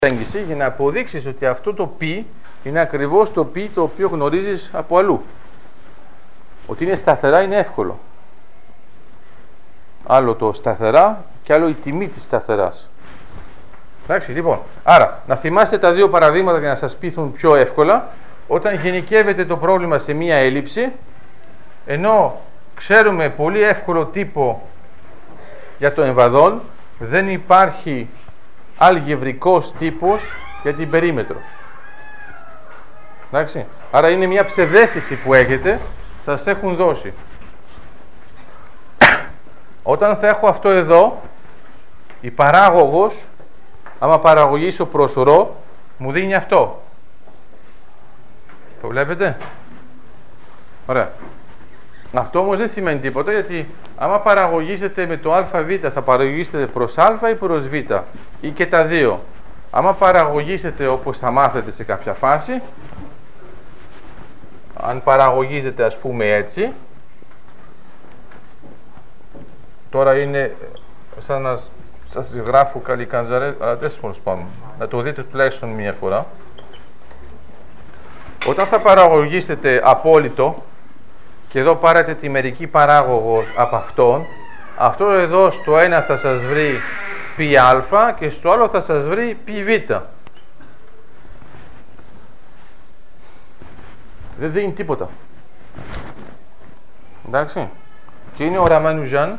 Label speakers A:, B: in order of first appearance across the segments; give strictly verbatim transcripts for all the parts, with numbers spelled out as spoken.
A: προσέγγιση για να αποδείξεις ότι αυτό το π είναι ακριβώς το π το οποίο γνωρίζεις από αλλού. Ότι είναι σταθερά είναι εύκολο. Άλλο το σταθερά και άλλο η τιμή της σταθεράς. Εντάξει, λοιπόν, άρα να θυμάστε τα δύο παραδείγματα για να σας πείθουν πιο εύκολα. Όταν γενικεύεται το πρόβλημα σε μία έλλειψη, ενώ ξέρουμε πολύ εύκολο τύπο για το εμβαδόν, δεν υπάρχει αλγευρικός τύπος για την περίμετρο. Εντάξει, άρα είναι μια ψευδαίσθηση που έχετε, σας έχουν δώσει. Όταν θα έχω αυτό εδώ, η παράγωγος, άμα παραγωγήσω προς ρο, μου δίνει αυτό. Το βλέπετε? Ωραία. Αυτό όμως δεν σημαίνει τίποτα, γιατί άμα παραγωγήσετε με το αβ θα παραγωγήσετε προς α ή προς β ή και τα δύο. Άμα παραγωγήσετε όπως θα μάθετε σε κάποια φάση, αν παραγωγίζετε ας πούμε έτσι, τώρα είναι σαν να σας γράφω καλή καντζαρέ, αλλά δεν σας πάμε. Να το δείτε τουλάχιστον μία φορά. Όταν θα παραγωγήσετε απόλυτο και εδώ πάρετε τη μερική παράγωγο από αυτόν, αυτό εδώ στο ένα θα σας βρει πα και στο άλλο θα σας βρει πβ. Δεν δίνει τίποτα. Εντάξει. Και είναι ο Ραμανουζάν,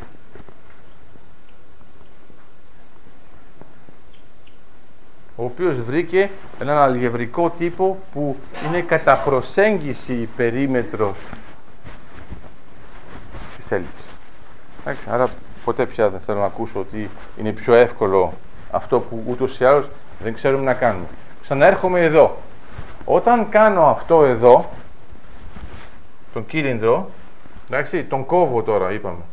A: ο οποίος βρήκε έναν αλγευρικό τύπο που είναι κατά προσέγγιση η περίμετρος της έλλειψης. Εντάξει, άρα ποτέ πια δεν θέλω να ακούσω ότι είναι πιο εύκολο αυτό που ούτως ή άλλως δεν ξέρουμε να κάνουμε. Ξαναέρχομαι εδώ. Όταν κάνω αυτό εδώ, τον κύλινδρο, εντάξει, τον κόβω τώρα είπαμε.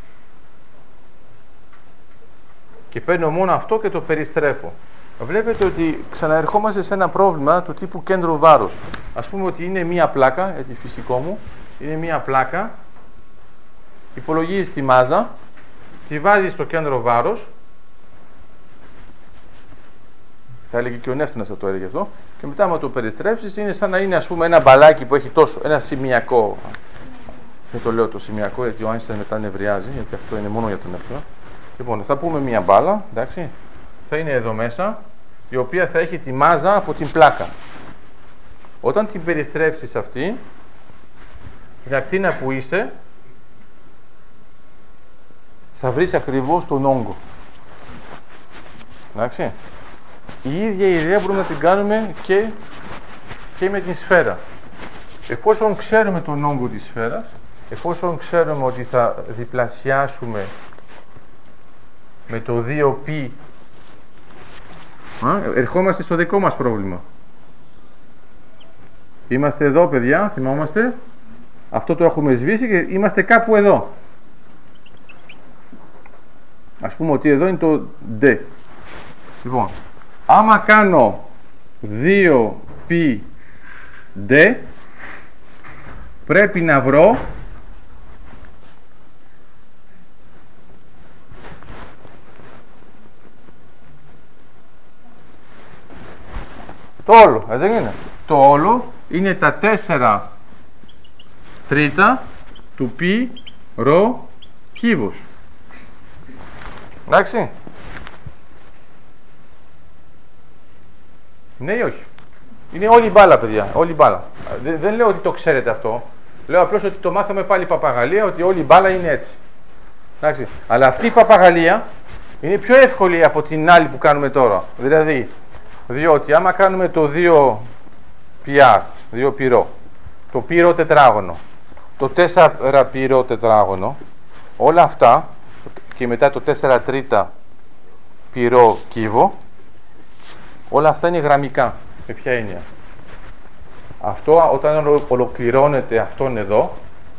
A: Και παίρνω μόνο αυτό και το περιστρέφω. Βλέπετε ότι ξαναερχόμαστε σε ένα πρόβλημα του τύπου κέντρο βάρους. Ας πούμε ότι είναι μία πλάκα, για τη φυσικό μου, είναι μία πλάκα, υπολογίζεις τη μάζα, τη βάζεις στο κέντρο βάρους, θα έλεγε και ο Νεύτωνας θα το έλεγε αυτό, και μετά άμα το περιστρέψεις είναι σαν να είναι ας πούμε ένα μπαλάκι που έχει τόσο, ένα σημειακό. Δεν το λέω το σημειακό γιατί ο Άινσταϊν μετά νευριάζει, γιατί αυτό είναι μόνο για τον Νεύτωνα. Λοιπόν, θα πούμε μία μπάλα, εντάξει, θα είναι εδώ μέσα, η οποία θα έχει τη μάζα από την πλάκα. Όταν την περιστρέψεις αυτή, στην ακτίνα που είσαι, θα βρεις ακριβώς τον όγκο. Εντάξει. Η ίδια ιδέα μπορούμε να την κάνουμε και, και με την σφαίρα. Εφόσον ξέρουμε τον όγκο της σφαίρας, εφόσον ξέρουμε ότι θα διπλασιάσουμε με το δύο π, Α, ερχόμαστε στο δικό μας πρόβλημα. Είμαστε εδώ παιδιά, θυμόμαστε. Αυτό το έχουμε σβήσει και είμαστε κάπου εδώ. Ας πούμε ότι εδώ είναι το D. Λοιπόν, άμα κάνω δύο π D, πρέπει να βρω το όλο, ε, δεν είναι. Το όλο είναι τα τέσσερα τρίτα του π ρο κύβους. Εντάξει. Ναι ή όχι? Είναι όλη η μπάλα παιδιά, όλη η μπάλα. Δεν, δεν λέω ότι το ξέρετε αυτό. Λέω απλώς ότι το μάθαμε πάλι παπαγαλία, ότι όλη η μπάλα είναι έτσι. Εντάξει. Αλλά αυτή η παπαγαλία είναι πιο εύκολη από την άλλη που κάνουμε τώρα. Δηλαδή, διότι άμα κάνουμε το δύο πι, δύο πυρό, το πυρό τετράγωνο, το τέσσερα πυρό τετράγωνο, όλα αυτά και μετά το τέσσερα τρίτα πυρό κύβο, όλα αυτά είναι γραμμικά. Με ποια έννοια? Αυτό όταν ολοκληρώνεται αυτόν εδώ,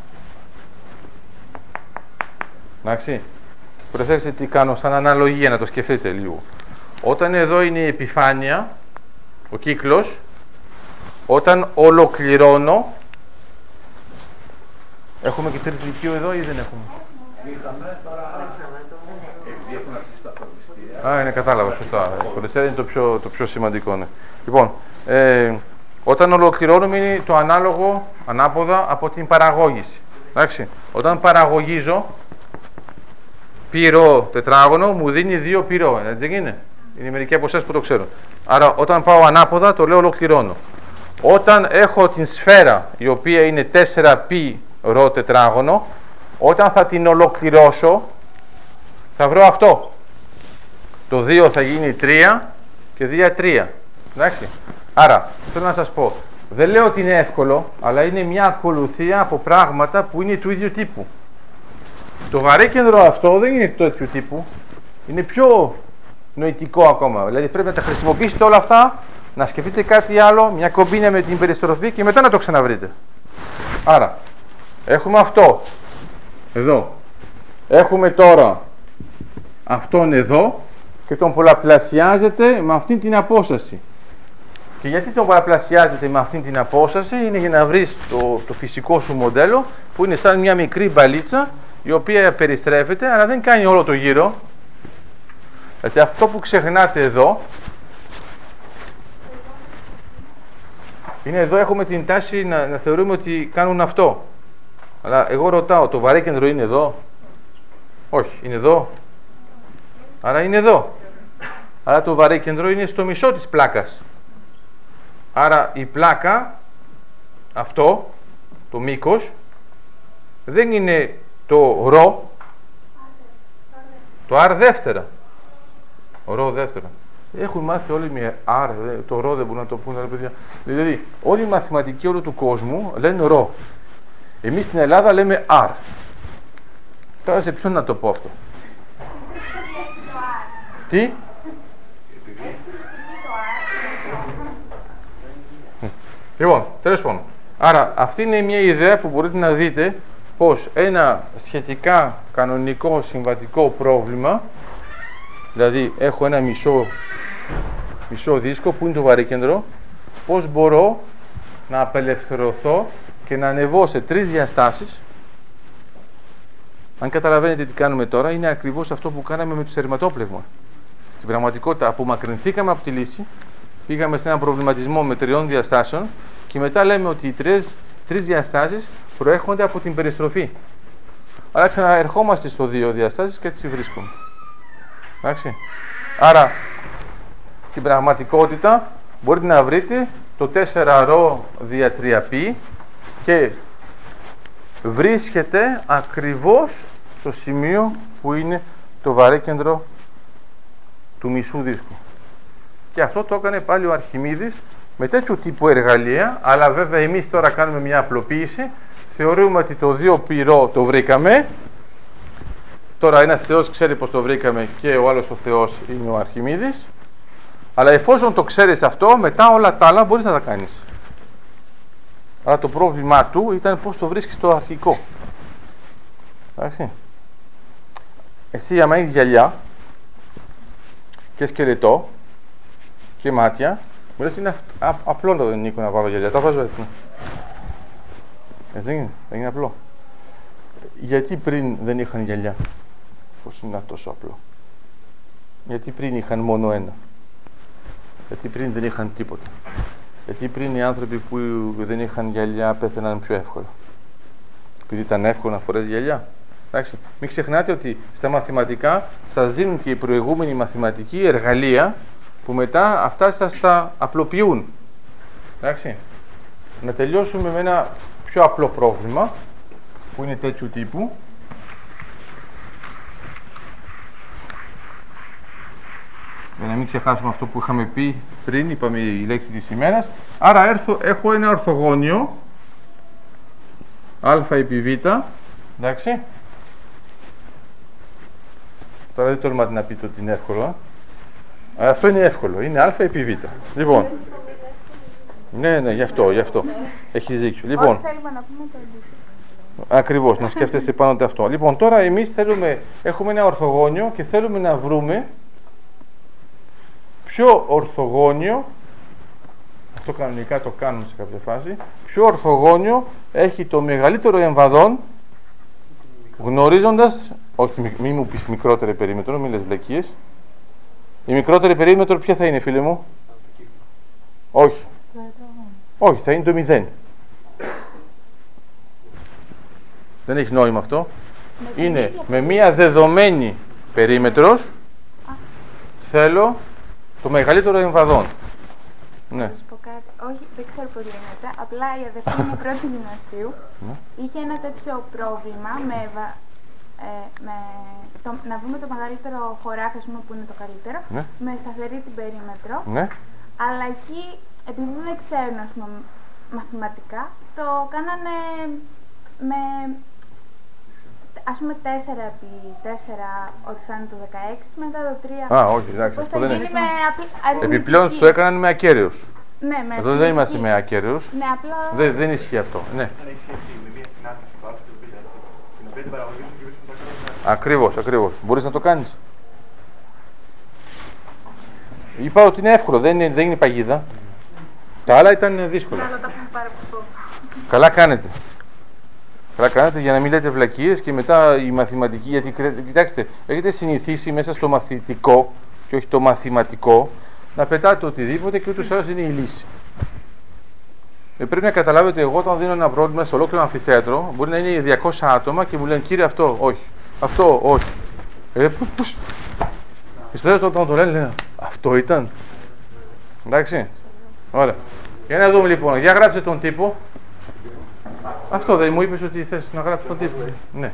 A: εντάξει, προσέξτε τι κάνω σαν αναλογία να το σκεφτείτε λίγο. Όταν εδώ είναι η επιφάνεια, ο κύκλος, όταν ολοκληρώνω, έχουμε και τρίτη λυκείο εδώ ή δεν έχουμε?
B: Είχαμε, τώρα έχουμε αυτή τη σταθμιστήρια.
A: Α, είναι, κατάλαβα, σωστά. Το τέσσερα είναι το πιο, το πιο σημαντικό, ναι. Λοιπόν, ε, όταν ολοκληρώνουμε είναι το ανάλογο, ανάποδα από την παραγώγηση. Εντάξει. Όταν παραγωγίζω πυρό τετράγωνο, μου δίνει δύο πυρό. Έτσι δεν είναι. Είναι μερικοί από εσάς που το ξέρουν. Άρα, όταν πάω ανάποδα, το λέω ολοκληρώνω. Όταν έχω την σφαίρα, η οποία είναι τέσσερα πι ρο τετράγωνο, όταν θα την ολοκληρώσω, θα βρω αυτό. Το δύο θα γίνει τρία και δύο τρία. Εντάξει. Άρα, θέλω να σας πω, δεν λέω ότι είναι εύκολο, αλλά είναι μια ακολουθία από πράγματα που είναι του ίδιου τύπου. Το βαρύκεντρο αυτό δεν είναι τέτοιου τύπου. Είναι πιο νοητικό ακόμα. Δηλαδή πρέπει να τα χρησιμοποιήσετε όλα αυτά, να σκεφτείτε κάτι άλλο, μια κομπίνα με την περιστροφή και μετά να το ξαναβρείτε. Άρα, έχουμε αυτό. Εδώ. Έχουμε τώρα αυτόν εδώ και τον πολλαπλασιάζετε με αυτήν την απόσταση. Και γιατί τον πολλαπλασιάζετε με αυτήν την απόσταση? Είναι για να βρεις το, το φυσικό σου μοντέλο που είναι σαν μια μικρή μπαλίτσα η οποία περιστρέφεται αλλά δεν κάνει όλο το γύρο. Γιατί αυτό που ξεχνάτε εδώ είναι εδώ έχουμε την τάση να, να θεωρούμε ότι κάνουν αυτό. Αλλά εγώ ρωτάω, το βαρύκεντρο είναι εδώ? Όχι, είναι εδώ. Άρα είναι εδώ. Άρα το βαρύκεντρο είναι στο μισό της πλάκας. Άρα η πλάκα, αυτό, το μήκος, δεν είναι το ρο, το αρ δεύτερα. Ρο δεύτερα. Έχουν μάθει όλοι με αρ, το ρο δεν μπορούν να το πούνε, παιδιά. Δηλαδή, όλοι οι μαθηματικοί όλου του κόσμου λένε ρο. Εμείς στην Ελλάδα λέμε αρ. Τώρα σε ποιον να το πω αυτό? Τι? Λοιπόν, τέλος πάντων. Άρα, αυτή είναι μια ιδέα που μπορείτε να δείτε πως ένα σχετικά κανονικό συμβατικό πρόβλημα, δηλαδή έχω ένα μισό, μισό δίσκο που είναι το βαρύκεντρο, πως μπορώ να απελευθερωθώ και να ανεβώ σε τρεις διαστάσεις. Αν καταλαβαίνετε τι κάνουμε τώρα, είναι ακριβώς αυτό που κάναμε με το στερηματόπλεγμα. Στην πραγματικότητα, απομακρυνθήκαμε από τη λύση, πήγαμε σε έναν προβληματισμό με τριών διαστάσεων και μετά λέμε ότι οι τρεις, τρεις διαστάσεις προέρχονται από την περιστροφή. Άρα ξαναερχόμαστε στο δύο διαστάσεις και έτσι βρίσκουμε. Εντάξει. Άρα, στην πραγματικότητα, μπορείτε να βρείτε το τέσσερα ρο δια τρία πι και βρίσκεται ακριβώς στο σημείο που είναι το βαρύκεντρο του μισού δίσκου. Και αυτό το έκανε πάλι ο Αρχιμίδης με τέτοιου τύπου εργαλεία, αλλά βέβαια εμείς τώρα κάνουμε μια απλοποίηση. Θεωρούμε ότι το δύο πι ρο το βρήκαμε. Τώρα ένας θεός ξέρει πως το βρήκαμε και ο άλλος ο θεός είναι ο Αρχιμίδης. Αλλά εφόσον το ξέρεις αυτό, μετά όλα τα άλλα μπορείς να τα κάνεις. Αλλά το πρόβλημά του ήταν πως το βρίσκεις στο αρχικό. Εντάξει. Εσύ άμα έχεις γυαλιά και σκελετό και μάτια, μου λες είναι α, απλό το Νίκο να βάλω γυαλιά. Τα βάζω έτσι. Έτσι δεν είναι, δεν είναι απλό. Γιατί πριν δεν είχαν γυαλιά? Πώς είναι τόσο απλό? Γιατί πριν είχαν μόνο ένα? Γιατί πριν δεν είχαν τίποτα? Γιατί πριν οι άνθρωποι που δεν είχαν γυαλιά πέθαιναν πιο εύκολα? Επειδή ήταν εύκολο να φορές γυαλιά. Εντάξει. Μην ξεχνάτε ότι στα μαθηματικά σας δίνουν και οι προηγούμενοι μαθηματικοί εργαλεία που μετά αυτά σας τα απλοποιούν. Εντάξει. Να τελειώσουμε με ένα πιο απλό πρόβλημα που είναι τέτοιου τύπου. Για να μην ξεχάσουμε αυτό που είχαμε πει πριν, είπαμε η λέξη της ημέρας. Άρα έρθω, έχω ένα ορθογώνιο α επί β. Εντάξει. Τώρα δεν τολμάτε να πείτε ότι είναι εύκολο. Α. Αυτό είναι εύκολο. Είναι α επί β. Λοιπόν. Ναι, ναι, γι' αυτό, γι' αυτό. Έχεις δίκιο. Λοιπόν.
B: Ό,τι θέλουμε να πούμε το αντίθετο.
A: Ακριβώς, να σκέφτεσαι πάνω από αυτό. Λοιπόν, τώρα εμείς θέλουμε, έχουμε ένα ορθογώνιο και θέλουμε να βρούμε ποιο ορθογώνιο, αυτό κανονικά το κάνουμε σε κάποια φάση, ποιο ορθογώνιο έχει το μεγαλύτερο εμβαδόν, γνωρίζοντας, όχι μη, μη μου πεις μικρότερη περίμετρο, μην λες βλακίες, Η μικρότερη περίμετρο ποια θα είναι, φίλε μου? Όχι. Όχι, θα είναι το μηδέν. Δεν έχει νόημα αυτό. Με είναι με μία δεδομένη περίμετρος, θέλω το μεγαλύτερο εμβαδόν. Ναι.
B: Να σου πω κάτι. Όχι, δεν ξέρω πώς γίνεται. Απλά η αδερφή μου πρώτη γυμνασίου είχε ένα τέτοιο πρόβλημα με, ε, με το, να βρούμε το μεγαλύτερο χωράφι, ας πούμε, που είναι το καλύτερο,
A: ναι.
B: με σταθερή την περίμετρο.
A: Ναι.
B: Αλλά εκεί, επειδή δεν ξέρουν, ας πούμε, μαθηματικά, το κάνανε με, ας πούμε, τέσσερα επί τέσσερα, ότι θα είναι το δεκαέξι, μετά το τρία.
A: Α, όχι, εντάξει, αυτό δεν είναι. Επιπλέον το έκαναν με ακέραιος.
B: Ναι, με
A: εδώ δεν είμαστε με ακέραιος.
B: Ναι, απλά...
A: δεν, δεν ισχύει αυτό. Ναι.
C: Δεν έχει σχέση με μια συνάντηση που άκουσα το πείτε, την οποία την παραγωγή του και το ακέραιο.
A: Ακριβώς, ακριβώς. Μπορείς να το κάνεις. Είπα ότι είναι εύκολο, δεν είναι, δεν είναι παγίδα. Τα άλλα ήταν δύσκολα.
B: Αλλά τα έχουμε πάρει από αυτό.
A: Καλά κάνετε. Καλά κάνετε για να μην λέτε βλακίες και μετά η μαθηματική. Γιατί κοιτάξτε, έχετε συνηθίσει μέσα στο μαθητικό και όχι το μαθηματικό να πετάτε οτιδήποτε και ούτως ή άλλως είναι η λύση. Ε, πρέπει να καταλάβετε, εγώ όταν δίνω ένα πρόβλημα σε ολόκληρο αμφιθέατρο, μπορεί να είναι διακόσια άτομα και μου λένε κύριε αυτό, όχι. Αυτό, όχι. Ε, πώς. Στο τέλος όταν το λένε, λένε αυτό ήταν. Εντάξει. Ωραία. Για να δούμε λοιπόν. Για γράψτε τον τύπο. Αυτό δεν μου είπες ότι θες να γράψεις τον τύπο. Ναι.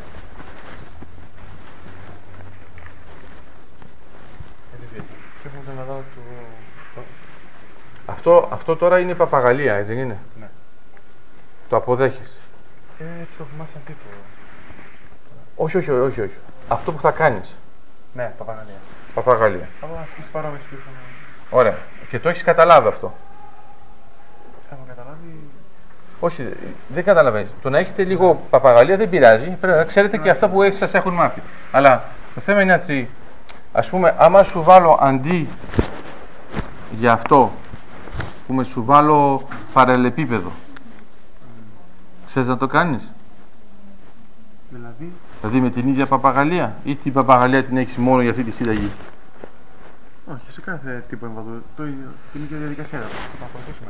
A: Αυτό, αυτό τώρα είναι παπαγαλία, έτσι δεν είναι?
C: Ναι.
A: Το αποδέχεσαι.
C: Ε, έτσι το θυμάσαι σαν τύπο.
A: Όχι, όχι, όχι, όχι. Αυτό που θα κάνεις.
C: Ναι, παπαγαλία.
A: Παπαγαλία.
C: Από ασκήσεις παρόμοιες που είχαμε.
A: Ωραία. Και το έχεις καταλάβει αυτό.
C: Έχω καταλάβει.
A: Όχι, δεν καταλαβαίνεις. Το να έχετε λίγο παπαγαλία δεν πειράζει. Πρέπει να ξέρετε και αυτά που σας έχουν μάθει. Αλλά το θέμα είναι ότι, ας πούμε, άμα σου βάλω αντί για αυτό, πούμε, σου βάλω παραλληλεπίπεδο. Ξέρεις να το κάνεις?
C: Δηλαδή.
A: Δηλαδή με την ίδια παπαγαλία ή την παπαγαλία την έχεις μόνο για αυτή τη συνταγή?
C: Όχι, σε κάθε τύπο εμβαδού. Το ίδιο. Την ίδια διαδικασία θα το ακολουθήσουμε.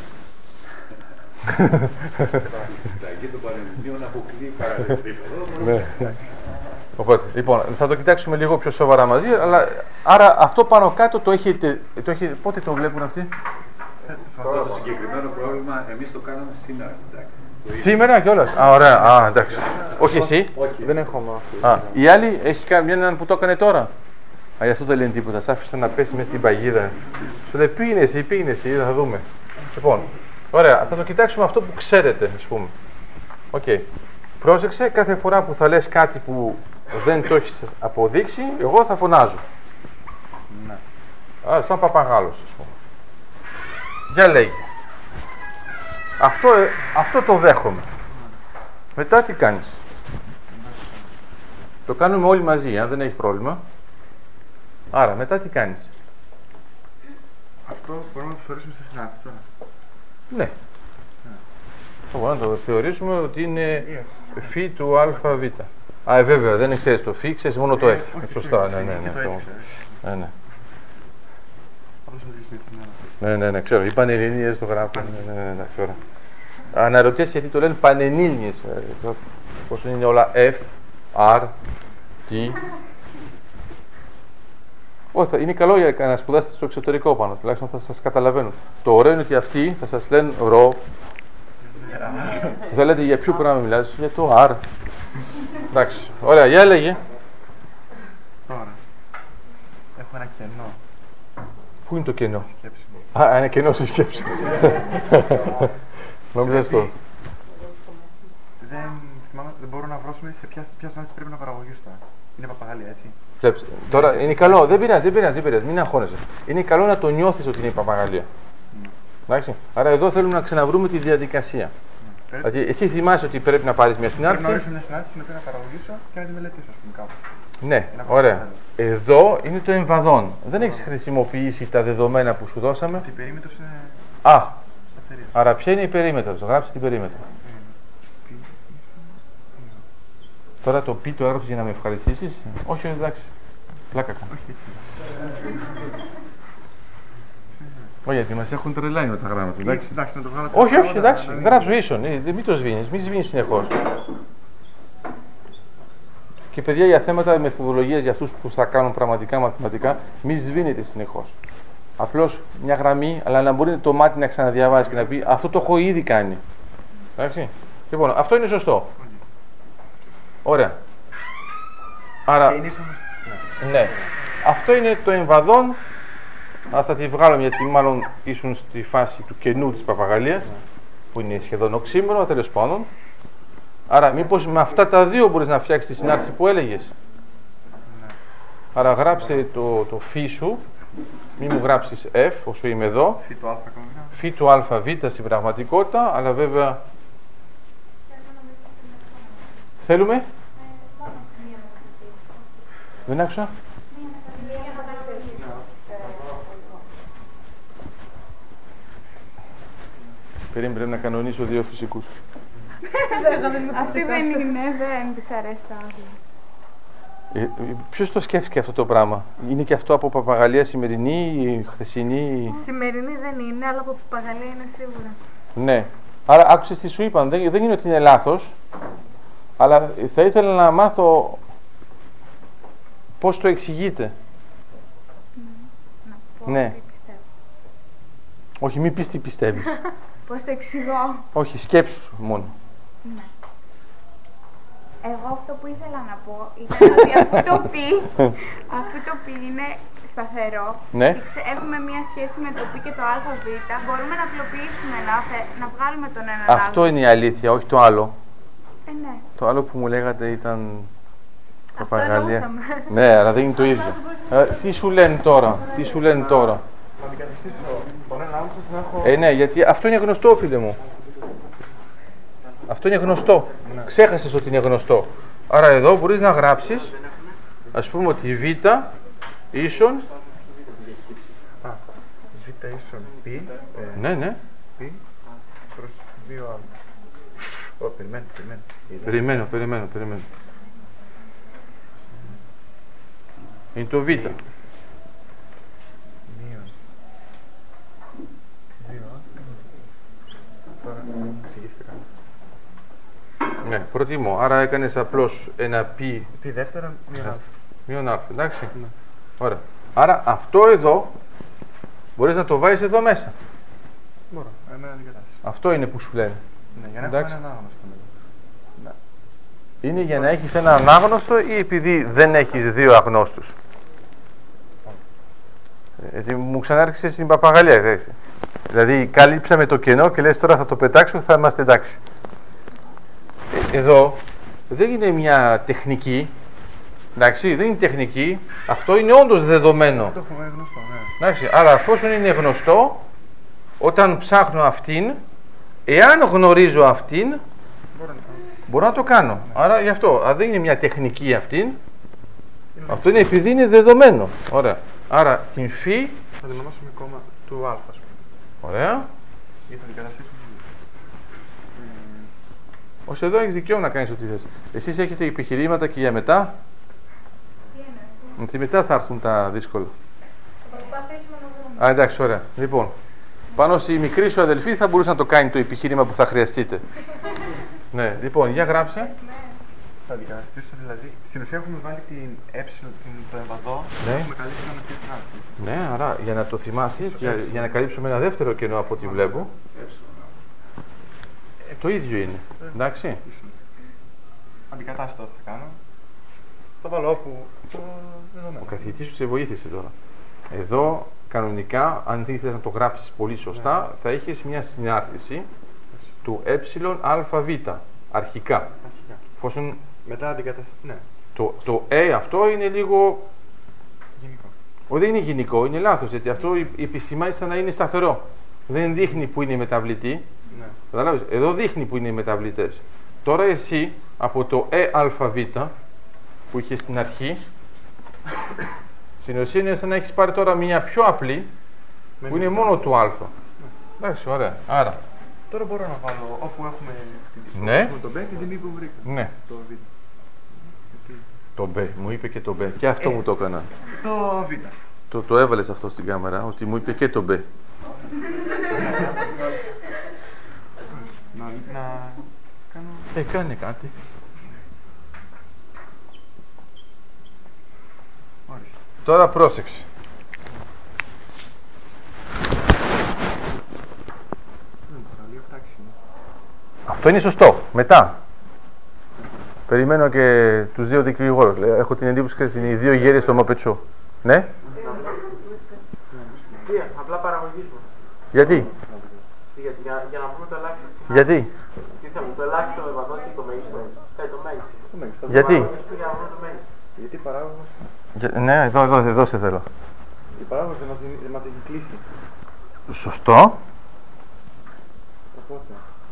D: Συνταγή των Πανελληνίων αποκλείει παραλληλεπίπεδο.
A: Ναι. Οπότε, λοιπόν, θα το κοιτάξουμε λίγο πιο σοβαρά μαζί, αλλά άρα αυτό πάνω κάτω το έχετε, το έχετε πότε το βλέπουν αυτοί?
D: Αυτό το συγκεκριμένο πρόβλημα εμείς το κάναμε σήμερα.
A: Σήμερα κιόλας. Α, ωραία. Α, εντάξει. Όχι εσύ.
D: Όχι.
C: Δεν έχω μάθει.
A: Α, η άλλη έχει κάνει έναν που το έκανε τώρα. Α, γι' αυτό δεν λένε τίποτα. Σ' άφησα να πέσει μέσα στην παγίδα. Σου λέει πήγαινε εσύ, πήγαινε εσύ, θα δούμε. Λοιπόν, ωραία. Θα το κοιτάξουμε αυτό που ξέρετε, ας πούμε. Οκ. Okay. Πρόσεξε, κάθε φορά που θα λες κάτι που δεν το έχεις αποδείξει, εγώ θα φωνάζω.
C: Ναι.
A: Α, σαν παπαγάλος, ας πούμε. Για λέγε. Αυτό, αυτό το δέχομαι. Μετά τι κάνεις? Το κάνουμε όλοι μαζί, αν δεν έχει πρόβλημα. Άρα, μετά τι κάνεις?
C: Αυτό μπορούμε να το θεωρήσουμε σε συνάντηση τώρα.
A: Ναι. Μπορούμε να το θεωρήσουμε ότι είναι φ του αβ. Α, ε, βέβαια, δεν ξέρεις το φ, ξέρεις μόνο το f. Σωστά, ναι, ναι, ναι. Ναι, ναι. Ναι, ναι, ναι, ξέρω. Οι Πανελληνίες το γράφουν. Ναι, ναι, ναι, ναι, ξέρω. Αναρωτιέσαι γιατί το λένε Πανελλήνιες. Πώς είναι όλα F, R, T. Όχι, είναι καλό για να σπουδάσετε στο εξωτερικό πάνω, τουλάχιστον θα σας καταλαβαίνουν. Το ωραίο είναι ότι αυτοί θα σας λένε ρο. Θα λέτε για ποιο πράγμα μιλάς, για το R. Εντάξει, ωραία, για έλεγε.
C: Τώρα, έχω ένα κενό.
A: Πού είναι το κενό?
C: Σκέψη μου.
A: Α, ένα κενό στη σκέψη. Νόμιζα το.
C: Δεν, θυμάμαι, δεν μπορώ να βρω σε ποια, ποια συνάντηση πρέπει να παραγωγήσω τώρα. Είναι παπαγάλια, έτσι.
A: Βλέπεις, τώρα είναι καλό, δεν πειράζει, δεν πειράζει, δεν πειράζει, μην αγχώνεσαι. Είναι καλό να το νιώθεις ότι είναι παπαγαλία. Mm. Εντάξει. Άρα εδώ θέλουμε να ξαναβρούμε τη διαδικασία. Mm. Δηλαδή, εσύ θυμάσαι ότι πρέπει να πάρεις μια συνάντηση.
C: Πρέπει να ορίσω μια συνάντηση στην οποία να παραγωγήσω και να τη μελετήσω, ας πούμε, κάπου.
A: Ναι, ωραία. Εδώ είναι το εμβαδόν. Δεν έχεις χρησιμοποιήσει τα δεδομένα που σου δώσαμε.
C: Η περίμετρος είναι.
A: Α,
C: σταθερή.
A: άρα ποια είναι η περίμετρος? Γράψε την περίμετρο. Τώρα το πι το έγραψες για να με ευχαριστήσεις. Όχι, εντάξει. Πλάκα κάνω. Όχι, γιατί μας έχουν τρελάνει με τα γράμματα. Εντάξει,
C: εντάξει, να το βγάλω.
A: όχι, όχι, εντάξει. Γράψω ίσον. Ε, μην το σβήνεις, μην σβήνεις συνεχώς. Και παιδιά, για θέματα μεθοδολογίας για αυτούς που θα κάνουν πραγματικά μαθηματικά, μην σβήνετε συνεχώς. Απλώς μια γραμμή, αλλά να μπορεί το μάτι να ξαναδιαβάσει και να πει αυτό το έχω ήδη κάνει. Εντάξει. Λοιπόν, αυτό είναι σωστό. Ωραία. Άρα, ναι. Αυτό είναι το εμβαδόν. Αλλά θα τη βγάλω γιατί μάλλον ήσουν στη φάση του κενού της παπαγαλίας, που είναι σχεδόν οξύμορο, τέλος πάντων. Άρα, μήπως με αυτά τα δύο μπορείς να φτιάξεις τη συνάρτηση που έλεγες. Άρα, γράψε το, το φι σου, μη μου γράψεις F όσο είμαι εδώ.
C: Φι του α
A: Φι του αβ στην πραγματικότητα, αλλά βέβαια. Θέλουμε. Δεν άκουσα. Περίμενε, πρέπει να κανονίσω δύο φυσικούς.
B: Αυτή δεν είναι, δεν της αρέσει το άλλο.
A: Ε, ποιος το σκέφτηκε αυτό το πράγμα? Είναι και αυτό από παπαγαλία σημερινή, χθεσινή?
B: Σημερινή δεν είναι, αλλά από παπαγαλία είναι σίγουρα.
A: Ναι. Άρα άκουσες τι σου είπαν. Δεν, δεν είναι ότι είναι λάθος, αλλά θα ήθελα να μάθω πώς το εξηγείτε.
B: Να πω
A: Ναι.
B: τι πιστεύω.
A: Όχι, μην πεις τι πιστεύεις.
B: Πώς το εξηγώ.
A: Όχι, σκέψου μόνο.
B: Ναι. Εγώ αυτό που ήθελα να πω ήταν ότι αυτό το πι, αυτό το πι είναι σταθερό.
A: Ναι.
B: Και ξε- Έχουμε μία σχέση με το πι και το αβ. Μπορούμε να απλοποιήσουμε, να, φε- να βγάλουμε τον ένα
A: Αυτό είναι η αλήθεια, όχι το άλλο.
B: Ε, ναι.
A: Το άλλο που μου λέγατε ήταν
B: Αυτό
A: παπαγαλία.
B: εννοούσαμε.
A: Ναι, αλλά δεν είναι το ίδιο. Ε, τι σου λένε τώρα, τι σου λένε τώρα.
C: Να αντικαταστήσω τον ένα άμεσο στην έχω.
A: Ε, ναι, γιατί αυτό είναι γνωστό, φίλε μου. Αυτό είναι γνωστό.
C: Ναι.
A: Ξέχασες ότι είναι γνωστό. Άρα εδώ μπορείς να γράψεις, ας πούμε ότι β ίσον.
C: Α, β ίσον π. ε,
A: Ναι, ναι.
C: π προς δύο α. Ω, περιμένω, περιμένω.
A: Περιμένω, περιμένω, περιμένω. Είναι το β.
C: Μείον δύο α. Τώρα εξηγήθηκα.
A: Ναι, προτιμώ. Άρα έκανες απλώς ένα π
C: Π δεύτερον, μείον α.
A: μείον α, εντάξει.
C: Ναι.
A: Ωραία. Άρα αυτό εδώ μπορείς να το βάλεις εδώ μέσα.
C: Μπορώ, εμένα αντικατάσταση.
A: Αυτό είναι που σου λένε.
C: Ναι, για να
A: Εντάξει.
C: έχουμε έναν άγνωστο μετά. Ναι.
A: Είναι για να έχεις ένα ανάγνωστο ή επειδή δεν έχεις δύο αγνώστους? Γιατί μου ξανάρχισε στην παπαγαλία, ξέρεις. Δηλαδή καλύψαμε το κενό και λες τώρα θα το πετάξω, θα είμαστε εντάξει. Ε, εδώ δεν είναι μια τεχνική, εντάξει, δεν είναι τεχνική, αυτό είναι όντως δεδομένο.
C: Το έχουμε γνωστό, ναι.
A: Εντάξει, άρα αφόσον είναι γνωστό, όταν ψάχνω αυτήν, εάν γνωρίζω αυτήν,
C: Μπορώ να κάνω.
A: μπορώ να το κάνω. Άρα γι' αυτό, αν δεν είναι μια τεχνική αυτήν, αυτό είναι επειδή είναι δεδομένο. Ωραία. Άρα την φύ,
C: Θα την ονομάσουμε κόμμα του α, ας πούμε.
A: ωραία.
C: Γιατί θα αντικαταστήσουμε.
A: Ως εδώ έχεις δικαίωμα να κάνεις ό,τι θες. Εσείς έχετε επιχειρήματα και για μετά. Γιατί μετά θα έρθουν τα δύσκολα. Α, εντάξει, ωραία. Λοιπόν, πάνω στη μικρή σου αδελφή θα μπορούσε να το κάνει το επιχείρημα που θα χρειαστείτε. Ναι, λοιπόν, για γράψε.
C: Θα αντικαταστήσω δηλαδή. Στην ουσία έχουμε βάλει την ε, την, το εμβαδό.
A: Ναι.
C: Έχουμε καλύψει ένα πι στην άλφα.
A: Ναι, άρα για να το θυμάσαι, για, για να καλύψουμε ένα δεύτερο κενό από ό,τι βλέπω. Ε, το ίδιο είναι. Εντάξει.
C: Αντικατάστατο θα κάνω. Θα βάλω όπου. Το δεδομένο.
A: Ο καθηγητής σου σε βοήθησε τώρα. Εδώ, κανονικά, αν δεν ήθελες να το γράψεις πολύ σωστά, θα είχες μια συνάρτηση του ε αβ, αρχικά.
C: Αρχικά.
A: Εφόσον
C: Μετά αντικαταστήσω. Ναι,
A: το, το ε αυτό είναι λίγο.
C: γενικό.
A: Ο, δεν είναι γενικό, είναι λάθος, γιατί αυτό επισημάνει σαν να είναι σταθερό. Δεν δείχνει που είναι οι μεταβλητοί.
C: Ναι.
A: Καταλάβεις, εδώ δείχνει που είναι οι μεταβλητές. Τώρα εσύ από το ε αβ που είχε στην αρχή, στην ουσία είναι σαν να έχεις πάρει τώρα μια πιο απλή που είναι μόνο του α. Εντάξει, ωραία. Άρα,
C: Τώρα μπορώ να βάλω όπου έχουμε χτυπήσει.
A: Ναι.
C: Έχουμε τον μπ και την μη που βρήκα.
A: ναι.
C: Το β. Γιατί
A: Το B, μου είπε και το B. Και αυτό
C: Ε,
A: μου το έκανα.
C: Το Β.
A: Το, το έβαλες αυτό στην κάμερα, ότι μου είπε και το B.
C: Να, να κάνω...
A: Ε, κάνε κάτι.
C: Ορίστε.
A: Τώρα πρόσεξε.
C: Είναι παραλία πράξη.
A: Αυτό είναι σωστό. Μετά. Περιμένω και τους δύο δικηγόρους. Έχω την εντύπωση ότι είναι οι δύο γέροι στο μαπετσό. Ναι.
E: Τι, απλά παραγωγίζουμε.
A: Γιατί.
E: Γιατί, για, για να πούμε το ελάχιστο.
A: Γιατί.
E: Τι θέλουμε, το ελάχιστο ευαδότη, το μέγιστο. Ε, το μέγιστο.
C: Το μέγιστο.
A: Γιατί.
E: Παραγωγίζουμε για να βρούμε το μέγιστο.
C: Γιατί παράγωγος...
A: Για, ναι, εδώ, εδώ, εδώ σε θέλω.
C: Η παράγωγος δεν μας δεν μας έχει κλείσει.
A: Σωστό.
C: Οπότε...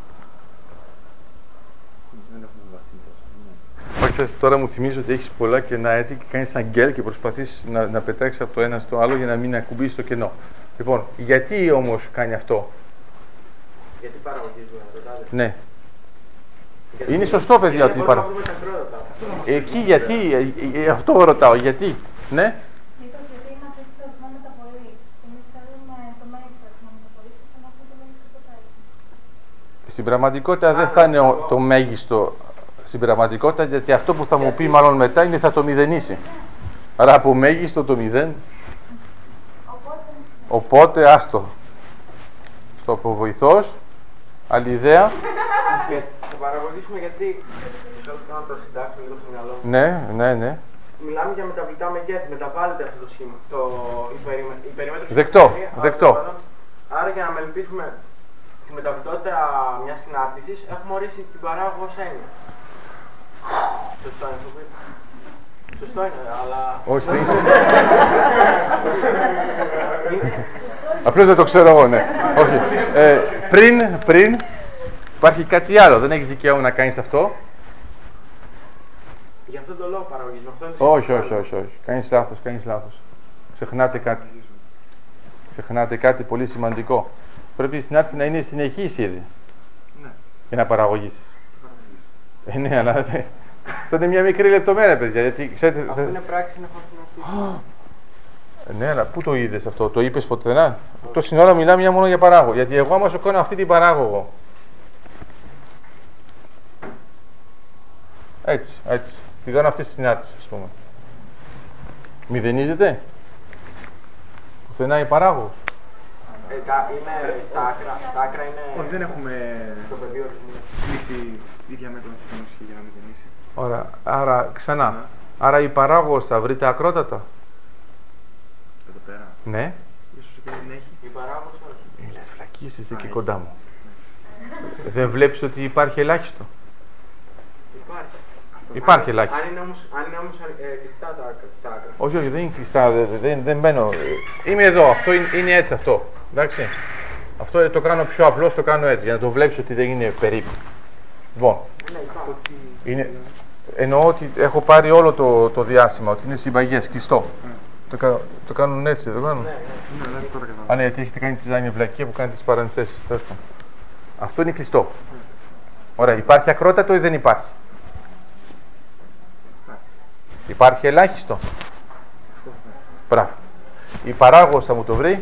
C: Δεν έχουμε βαθύ τόσο.
A: Άρχισες, τώρα μου θυμίζει ότι έχεις πολλά κενά έτσι και κάνεις σαν γκέλ και προσπαθείς να, να πετάξεις από το ένα στο άλλο για να μην ακουμπήσεις το κενό. Λοιπόν, γιατί όμως κάνει αυτό.
E: Γιατί παραγωγίζουμε, ρωτάτε.
A: Ναι.
E: Γιατί-
A: Είναι σωστό, παιδιά,
E: γιατί
A: ότι
E: μπορούμε
A: υπάρχει.
E: να βρούμε τα κρότα.
A: Εκεί γιατί, ε, ε, αυτό ρωτάω, γιατί. Ναι.
B: Είπα γιατί είναι αυτή το ρυθμό μεταβολής. Εμείς θέλουμε το μέγιστο ρυθμό μεταβολής και θα έχουμε το μέγιστο ποτέ.
A: Στην πραγματικότητα δεν θα είναι ο- το μέγιστο. Στην πραγματικότητα, γιατί αυτό που θα μου πει μάλλον μετά είναι θα το μηδενίσει. Άρα από μέγιστο το μηδέν.
B: Οπότε,
A: Οπότε άστο. Στο αποβοηθός. Άλλη ιδέα.
E: Και θα παραγωγήσουμε γιατί. Μισό λεπτό να το συντάξω λίγο στο μυαλό μου.
A: Ναι, ναι, ναι.
E: Μιλάμε για μεταβλητά μεγέθη, μεταβάλλεται αυτό το σχήμα. Το, η, περίμετρο, η περίμετρος
A: Δεκτό,
E: της γραμμής,
A: δεκτό.
E: άρα, άρα για να μελετήσουμε τη μεταβλητότητα μιας συνάρτησης έχουμε ορίσει την παράγωγο ως έννοια. Σωστό είναι αυτό που είπα. Σωστό είναι, αλλά...
A: Όχι, δεν είναι σωστό. Απλώς δεν το ξέρω εγώ, ναι. Όχι. Ε, πριν, πριν, υπάρχει κάτι άλλο. Δεν έχεις δικαίωμα να κάνεις αυτό.
E: Γι' αυτόν τον λόγο παραγωγίζουμε. Αυτό είναι
A: Όχι,
E: σημαντικό.
A: όχι, όχι, όχι. Κάνεις λάθος, κάνεις λάθος. Ξεχνάτε κάτι. Ξεχνάτε κάτι πολύ σημαντικό. Πρέπει η συνάρτηση να είναι συνεχής ήδη.
C: Ναι.
A: Για να παραγωγήσεις. Ε, ναι, αλλά δεν- αυτό είναι μια μικρή λεπτομέρεια, παιδιά. Γιατί ξέρετε.
E: Αυτό
A: θε-
E: είναι πράξη, είναι χωρίς
A: Ε, ναι, αλλά πού το είδες αυτό, το είπες ποτέ, να. Τόση ώρα μιλάμε μια μόνο για παράγωγο. Γιατί εγώ άμα σου κάνω αυτή την παράγωγο. Έτσι, έτσι. Την κάνω αυτή τη συνάρτηση, ας πούμε. Μηδενίζεται. Πουθενά η παράγωγος.
E: Ε, τα, είναι, τα, άκρα, τα άκρα είναι
C: Όχι, δεν έχουμε
E: το πεδίο ορισμού.
C: κλείσει ίδια μέτρα με την για να μηδενίσει.
A: Ωραία, άρα ξανά. Άρα η παράγωγος θα βρει τα ακρότατα.
C: Εδώ πέρα.
A: Ναι.
C: Ίσως επειδή δεν έχει.
E: Η παράγωγος όχι.
A: Μιλάς βλακίες εσύ
C: Α,
A: εκεί
C: έχει.
A: κοντά μου. Δεν βλέπεις ότι υπάρχει ελάχιστο.
E: Υπάρχει.
A: Υπάρχει
E: Αν-
A: ελάχιστο.
E: Αν είναι όμως, αν είναι όμως ε, κλειστά τα άκρα. Στα άκρα.
A: Όχι, όχι, δεν είναι κλειστά, δεν, δεν, δεν μπαίνω. Είμαι εδώ, αυτό είναι, είναι έτσι αυτό. Εντάξει. Αυτό το κάνω πιο απλώς, το κάνω έτσι, για να το βλέπεις ότι δεν είναι περίπου. Λοιπόν,
E: Ναι, υπάρχει.
A: είναι, εννοώ ότι έχω πάρει όλο το, το διάστημα, ότι είναι συμπαγές, κλειστό. Το, κα- το κάνουν έτσι, δεν το κάνουν.
E: Ναι, ναι.
C: Ναι, δεν τώρα
A: Α,
C: καταλαβαίνω.
A: ναι, γιατί έχετε κάνει τη ζάνια βλακία που κάνει τις παρενθέσεις. Τέλος πάντων. Αυτό είναι κλειστό. Ωραία, υπάρχει ακρότατο ή δεν υπάρχει. Υπάρχει ελάχιστο. Μπράβο. Η παράγωγος θα μου το βρει.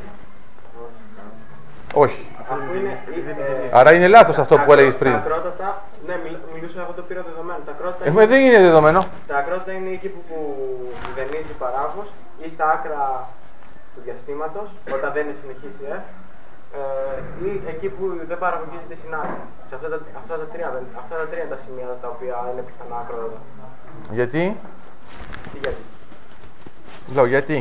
A: Όχι.
E: Αφού είναι. ε,
A: Άρα είναι λάθος αυτό που
E: τα
A: έλεγες
E: ακρό-
A: πριν.
E: Τα ακρότατα, ναι, μιλ- μιλούσα, εγώ το πήρα δεδομένο. Τα ακρότατα,
A: Ε,
E: είναι,
A: μα δεν είναι δεδομένο.
E: τα ακρότατα είναι εκεί που, που μηδενίζει η παράγωγος ή στα άκρα του διαστήματος, όταν δεν είναι συνεχής η F, ε, ή εκεί που δεν παραγωγίζεται η συνάρτηση. Σε αυτά τα, αυτά, τα τρία, δεν- αυτά τα τρία είναι τα σημεία τα οποία είναι πιθανά ακρότατα.
A: Γιατί.
E: Τι γιατί.
A: Λέω γιατί.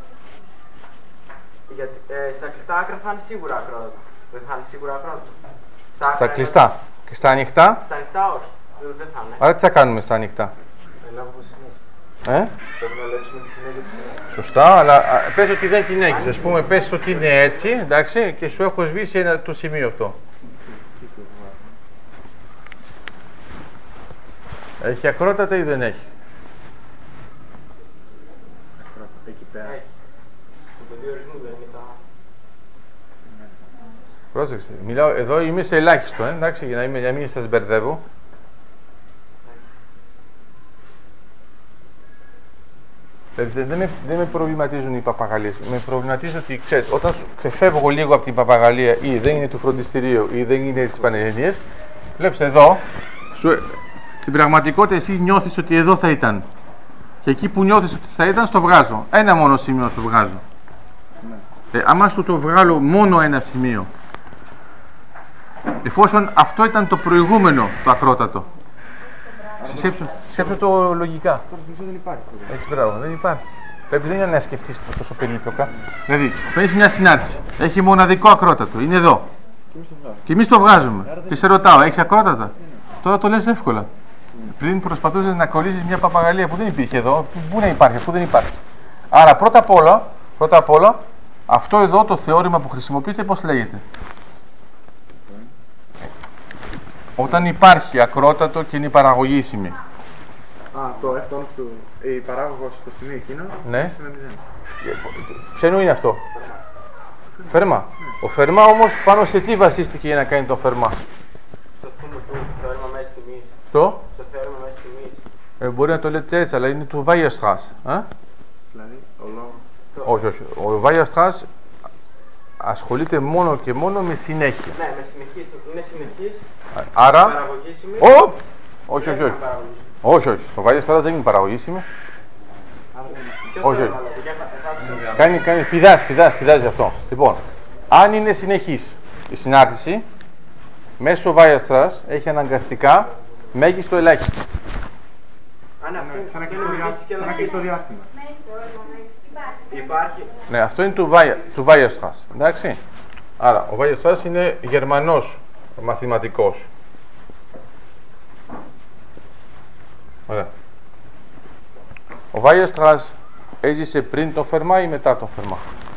E: Γιατί ε, στα κλειστά άκρα θα είναι σίγουρα ακρότατα. Δεν θα είναι σίγουρα ακρότατα. Στα,
A: Στα
E: άκρα
A: κλειστά. Και στα ανοιχτά.
E: είναι- Στα ανοιχτά όχι. Δεν- Δεν θα είναι.
A: Άρα τι θα κάνουμε στα ανοιχτά.
E: Ελάβουμε συνέχεια.
A: Ε?
E: Πρέπει να ελέγξουμε τη συνέχεια της συνέχειας.
A: Σωστά, αλλά α, πες ότι δεν την έχεις. Ας πούμε, πες ότι είναι έτσι, εντάξει, και σου έχω σβήσει ένα, το σημείο αυτό. Έχει ακρότατα ή δεν έχει.
C: Εκεί πέρα.
E: Έχει. Το πεδίο ορισμού δεν είναι τα...
A: Πρόσεξε. Μιλάω, εδώ είμαι σε ελάχιστο, ε, εντάξει, για να, είμαι, για να μην σας μπερδεύω. Δηλαδή, δεν, με, δεν με προβληματίζουν οι παπαγαλίες. Με προβληματίζει ότι, ξέρεις, όταν σου ξεφεύγω λίγο από την παπαγαλία ή δεν είναι του φροντιστηρίου ή δεν είναι της Πανελληνίας, βλέπεις εδώ, σου, στην πραγματικότητα εσύ νιώθεις ότι εδώ θα ήταν. Και εκεί που νιώθεις ότι θα ήταν, στο βγάζω. Ένα μόνο σημείο στο βγάζω. Ναι. Ε, άμα σου το βγάλω μόνο ένα σημείο, εφόσον αυτό ήταν το προηγούμενο, το ακρότατο. Σκέψου, σκέψου το λογικά.
C: Τώρα στην ουσία δεν υπάρχει.
A: Έτσι, μπράβο, δεν υπάρχει. Πρέπει δεν είναι να σκεφτείς τόσο περίπλοκα. Δηλαδή, παίρνεις μια συνάντηση. Έχει μοναδικό ακρότατο. Είναι εδώ. Και εμείς το βγάζουμε. Άρα, και σε ρωτάω, έχεις ακρότατα? Yeah. Τώρα το λες εύκολα. Yeah. Πριν προσπαθούσες να κολλήσεις μια παπαγαλία που δεν υπήρχε εδώ, πού να υπάρχει, αφού δεν υπάρχει. Άρα, πρώτα απ' όλα, πρώτα απ' όλα, αυτό εδώ το θεώρημα που χρησιμοποιείτε, πώς λέγεται? Όταν υπάρχει ακρότατο και είναι παραγωγήσιμη.
C: Α, το εύτονος του, η παράγωγος στο σημείο εκείνο,
A: ναι.
C: Είναι μηδέν.
A: Ποιανού είναι αυτό? Φερμά. Ναι. Ο Φερμά όμως πάνω σε τι βασίστηκε για να κάνει το Φερμά?
E: Στο θεώρημα μέσης τιμής.
A: Το?
E: Στο θεώρημα μέσης τιμής.
A: Ε, μπορεί να το λέτε έτσι, αλλά είναι του Weierstrass.
C: Δηλαδή, ο λόγος.
A: Όχι, όχι. Ο Weierstrass ασχολείται μόνο και μόνο με συνέχεια.
E: Ναι, με συνεχής. Είναι συνεχής.
A: Άρα.
E: Παραγωγήσιμη.
A: Oh! Όχι, όχι, όχι. Όχι, όχι. Το Weierstrass δεν είναι παραγωγήσιμη. Όχι, όχι. Κάνει, κάνει, πηδάς, πηδάς, πηδάζει αυτό. Λοιπόν, αν είναι συνεχής η συνάρτηση, μέσω Weierstrass έχει αναγκαστικά μέγιστο ελάχιστο.
C: Σαν να κλείσει το διάστημα.
E: Υπάρχει.
A: Ναι, αυτό είναι του, του Weierstrass. Εντάξει. Άρα, ο Weierstrass είναι Γερμανός μαθηματικός. Ωραία. Ο Weierstrass έζησε πριν το Φερμά ή μετά το Φερμά?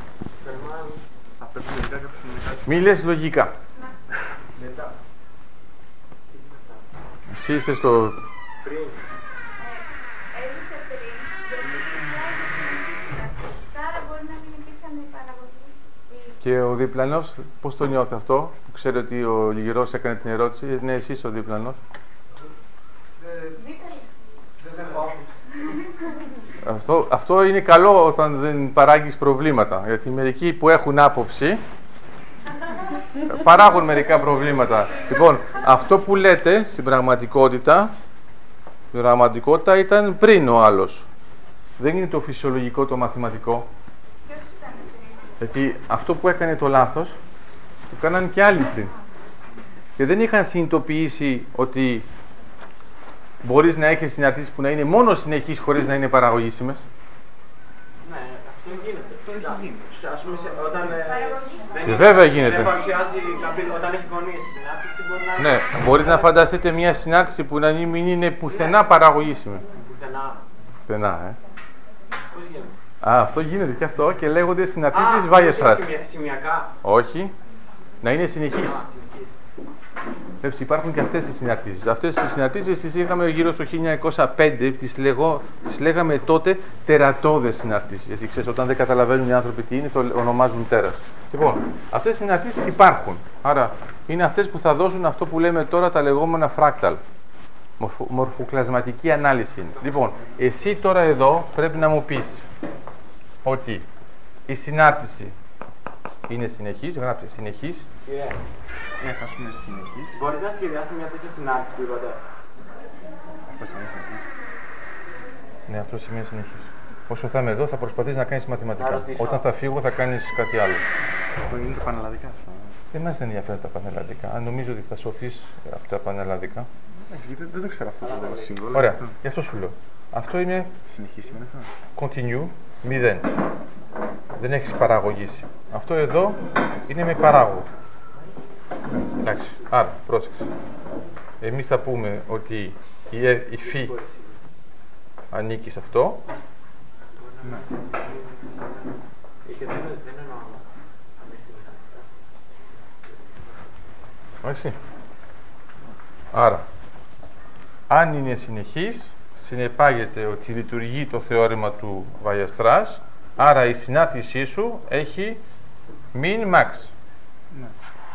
A: Μη λες λογικά.
E: Μετά.
A: Εσύ είσαι στο...
E: Πριν.
B: Έζησε πριν και άρα μπορεί να μην υπήρχαν παραγωγές.
A: Και ο δίπλανος, πώς το νιώθει αυτό, που ξέρει ότι ο Λιγερός έκανε την ερώτηση? Ναι, εσύ είσαι ο δίπλανος. Αυτό, αυτό είναι καλό όταν δεν παράγεις προβλήματα, γιατί μερικοί που έχουν άποψη παράγουν μερικά προβλήματα. Λοιπόν, αυτό που λέτε στην πραγματικότητα, στην πραγματικότητα ήταν πριν ο άλλος. Δεν είναι το φυσιολογικό το μαθηματικό.
B: Ποιος ήταν πριν?
A: Γιατί αυτό που έκανε το λάθος, το κάνανε και άλλοι πριν. Και δεν είχαν συνειδητοποιήσει ότι μπορείς να έχεις συναρτήσεις που να είναι μόνο συνεχείς χωρίς να είναι παραγωγήσιμες.
E: Ναι, αυτό γίνεται. Ας πούμε, όταν
A: και βέβαια γίνεται.
E: δεν παρουσιάζει κάποιο, όταν έχει γωνίες η συνάρτηση, μπορεί να...
A: Ναι, μπορείς να φανταστείτε μια συνάρτηση που να μην είναι πουθενά παραγωγήσιμη.
E: Πουθενά.
A: Πουθενά, ε.
E: Πώς γίνεται?
A: Α, αυτό γίνεται και αυτό και λέγονται συναρτήσεις Weierstrass.
E: Σημειακά.
A: Όχι, να είναι συνεχείς. Βλέπεις, υπάρχουν και αυτές οι συναρτήσεις. Αυτές οι συναρτήσεις τις είχαμε γύρω στο χίλια εννιακόσια πέντε, τις, λέγω, τις λέγαμε τότε τερατώδες συναρτήσεις. Γιατί ξέρεις, όταν δεν καταλαβαίνουν οι άνθρωποι τι είναι, το ονομάζουν τέρας. Λοιπόν, αυτές οι συναρτήσεις υπάρχουν. Άρα, είναι αυτές που θα δώσουν αυτό που λέμε τώρα τα λεγόμενα fractal. Μορφο, μορφοκλασματική ανάλυση είναι. Λοιπόν, εσύ τώρα εδώ πρέπει να μου πεις ότι η συνάρτηση είναι συνεχής, γράψε συνεχής.
E: Yeah.
C: Ναι, θα πούμε συνεχής.
E: Μπορείς να σχεδιάσετε μια τέτοια συνάρτηση που είπατε?
C: Αυτό σημαίνει συνεχής.
A: Ναι, αυτό σημαίνει συνεχής. Όσο θα είμαι εδώ θα προσπαθείς να κάνεις μαθηματικά. Όταν θα φύγω θα κάνεις κάτι άλλο.
C: Αυτό είναι τα πανελλαδικά αυτά.
A: Δεν μας ενδιαφέρουν τα πανελλαδικά. Αν νομίζω ότι θα σωθείς από τα πανελλαδικά.
C: Δεν, δεν το ξέρω αυτό το σύμβολο.
A: Ωραία, γι' αυτό σου λέω. Αυτό είναι
C: συνεχής σημαίνει αυτό.
A: continue, μηδέν. Δεν έχεις παραγωγήσει. Αυτό εδώ είναι με παράγωγο. Εντάξει, άρα, πρόσεξε. Εμείς θα πούμε ότι η, η φύ ανήκει σε αυτό.
C: Ναι.
A: Όχι. Άρα, αν είναι συνεχής, συνεπάγεται ότι λειτουργεί το θεώρημα του Weierstrass, άρα η συνάρτησή σου έχει min max.
C: Ναι.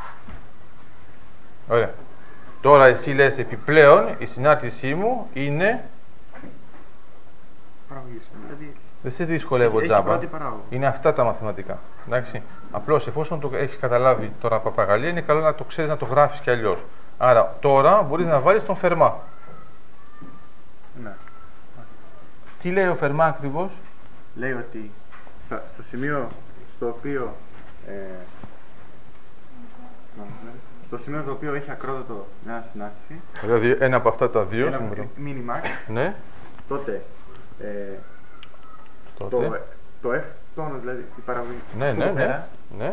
A: Ωραία. Τώρα εσύ λες επιπλέον η συνάρτησή μου είναι
C: παραγωγήσιμη. Δηλαδή
A: Δεν σε δυσκολεύω
C: Έχει
A: τζάμπα.
C: πρώτη παράγωγο.
A: Είναι αυτά τα μαθηματικά. Εντάξει. Απλώς εφόσον το έχεις καταλάβει τώρα παπαγαλία, είναι καλό να το ξέρεις να το γράφεις κι αλλιώς. Άρα τώρα μπορείς να βάλεις τον Φερμά.
C: Ναι.
A: Τι λέει ο Φερμά ακριβώς?
C: Λέει ότι στα- στο σημείο στο οποίο ε, στο σημείο το οποίο έχει ακρόδοτο μια συνάρτηση,
A: Δηλαδή ένα από αυτά τα δύο.
C: ένα
A: σήμερα.
C: minimax,
A: Ναι,
C: τότε ε,
A: τότε.
C: το, το F τόνο, δηλαδή η παραγωγή
A: Ναι,
C: αυτό
A: ναι,
C: εδώ
A: ναι.
C: πέρα,
A: Ναι,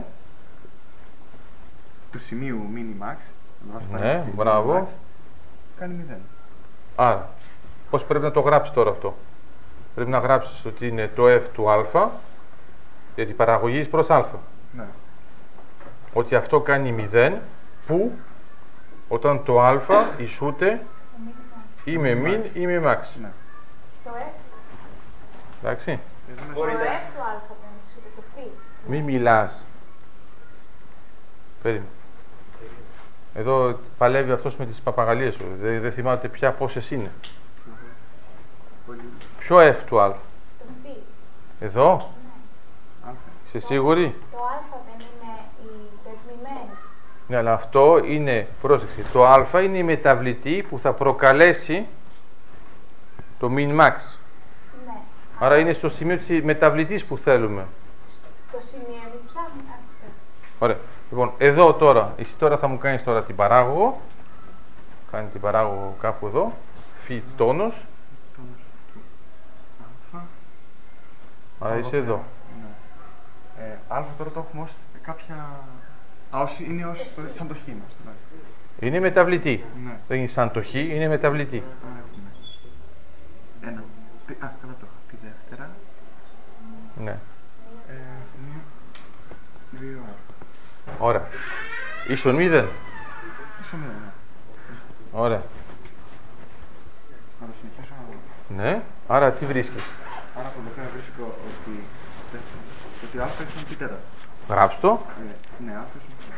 C: του σημείου minimax, να βάζω
A: ναι,
C: παρένθεση,
A: μπράβο.
C: minimax, κάνει μηδέν.
A: Άρα, πώς πρέπει να το γράψεις τώρα αυτό? Πρέπει να γράψεις ότι είναι το F του α, γιατί παραγωγής προς α.
C: Ναι.
A: Ότι αυτό κάνει μηδέν, που όταν το α ισούται ή με min ή με max.
C: Ναι.
B: Το F,
A: Εντάξει.
C: Εδώ μέσα-
B: το
E: Μπορείτε.
B: F του α δεν ισχύει, το φι.
A: Μη μιλάς. Περίμενε. Εδώ παλεύει αυτός με τις παπαγαλίες σου. Δεν, δεν θυμάται πια πόσες είναι.
C: Πολύ
A: Ποιο F του α?
B: Το φι.
A: Εδώ.
C: αλφα.
A: Είσαι σίγουρη?
B: Το α δεν είναι η πεπνημένη.
A: Ναι, αλλά αυτό είναι, πρόσεξε, το α είναι η μεταβλητή που θα προκαλέσει το min max.
B: Ναι.
A: Άρα είναι στο σημείο της μεταβλητής που θέλουμε.
B: Το σημείο εμείς ψάχνουμε. Α, ε,
A: Ωραία. Λοιπόν, εδώ τώρα, εσύ τώρα θα μου κάνεις τώρα την παράγωγο. Κάνει την παράγωγο κάπου εδώ. Φι τόνος.
C: Τόνος του αλφα.
A: Άρα είσαι εδώ.
C: Ναι. Ε, αλφα τώρα το έχουμε ως κάποια... Α, ως, είναι ως, το, σαν το χ μας. Ναι.
A: Είναι μεταβλητή.
C: Ναι.
A: Δεν είναι σαν το χ, είναι μεταβλητή.
C: Άρα έχουμε ένα. πι- Α, καλά το είχα. Τη δεύτερα.
A: Ναι.
C: Ε, μία, δύο.
A: Ωραία. Ίσον μηδέν.
C: Ίσο μία, ναι.
A: Ωραία.
C: Να το συνεχίσω.
A: Ναι. Άρα τι βρίσκεις?
C: Άρα από εδώ πέρα βρίσκω ότι, ότι α ίσον πι τέταρτο.
A: Γράψ' το.
C: Ε, ναι, α ίσον πι.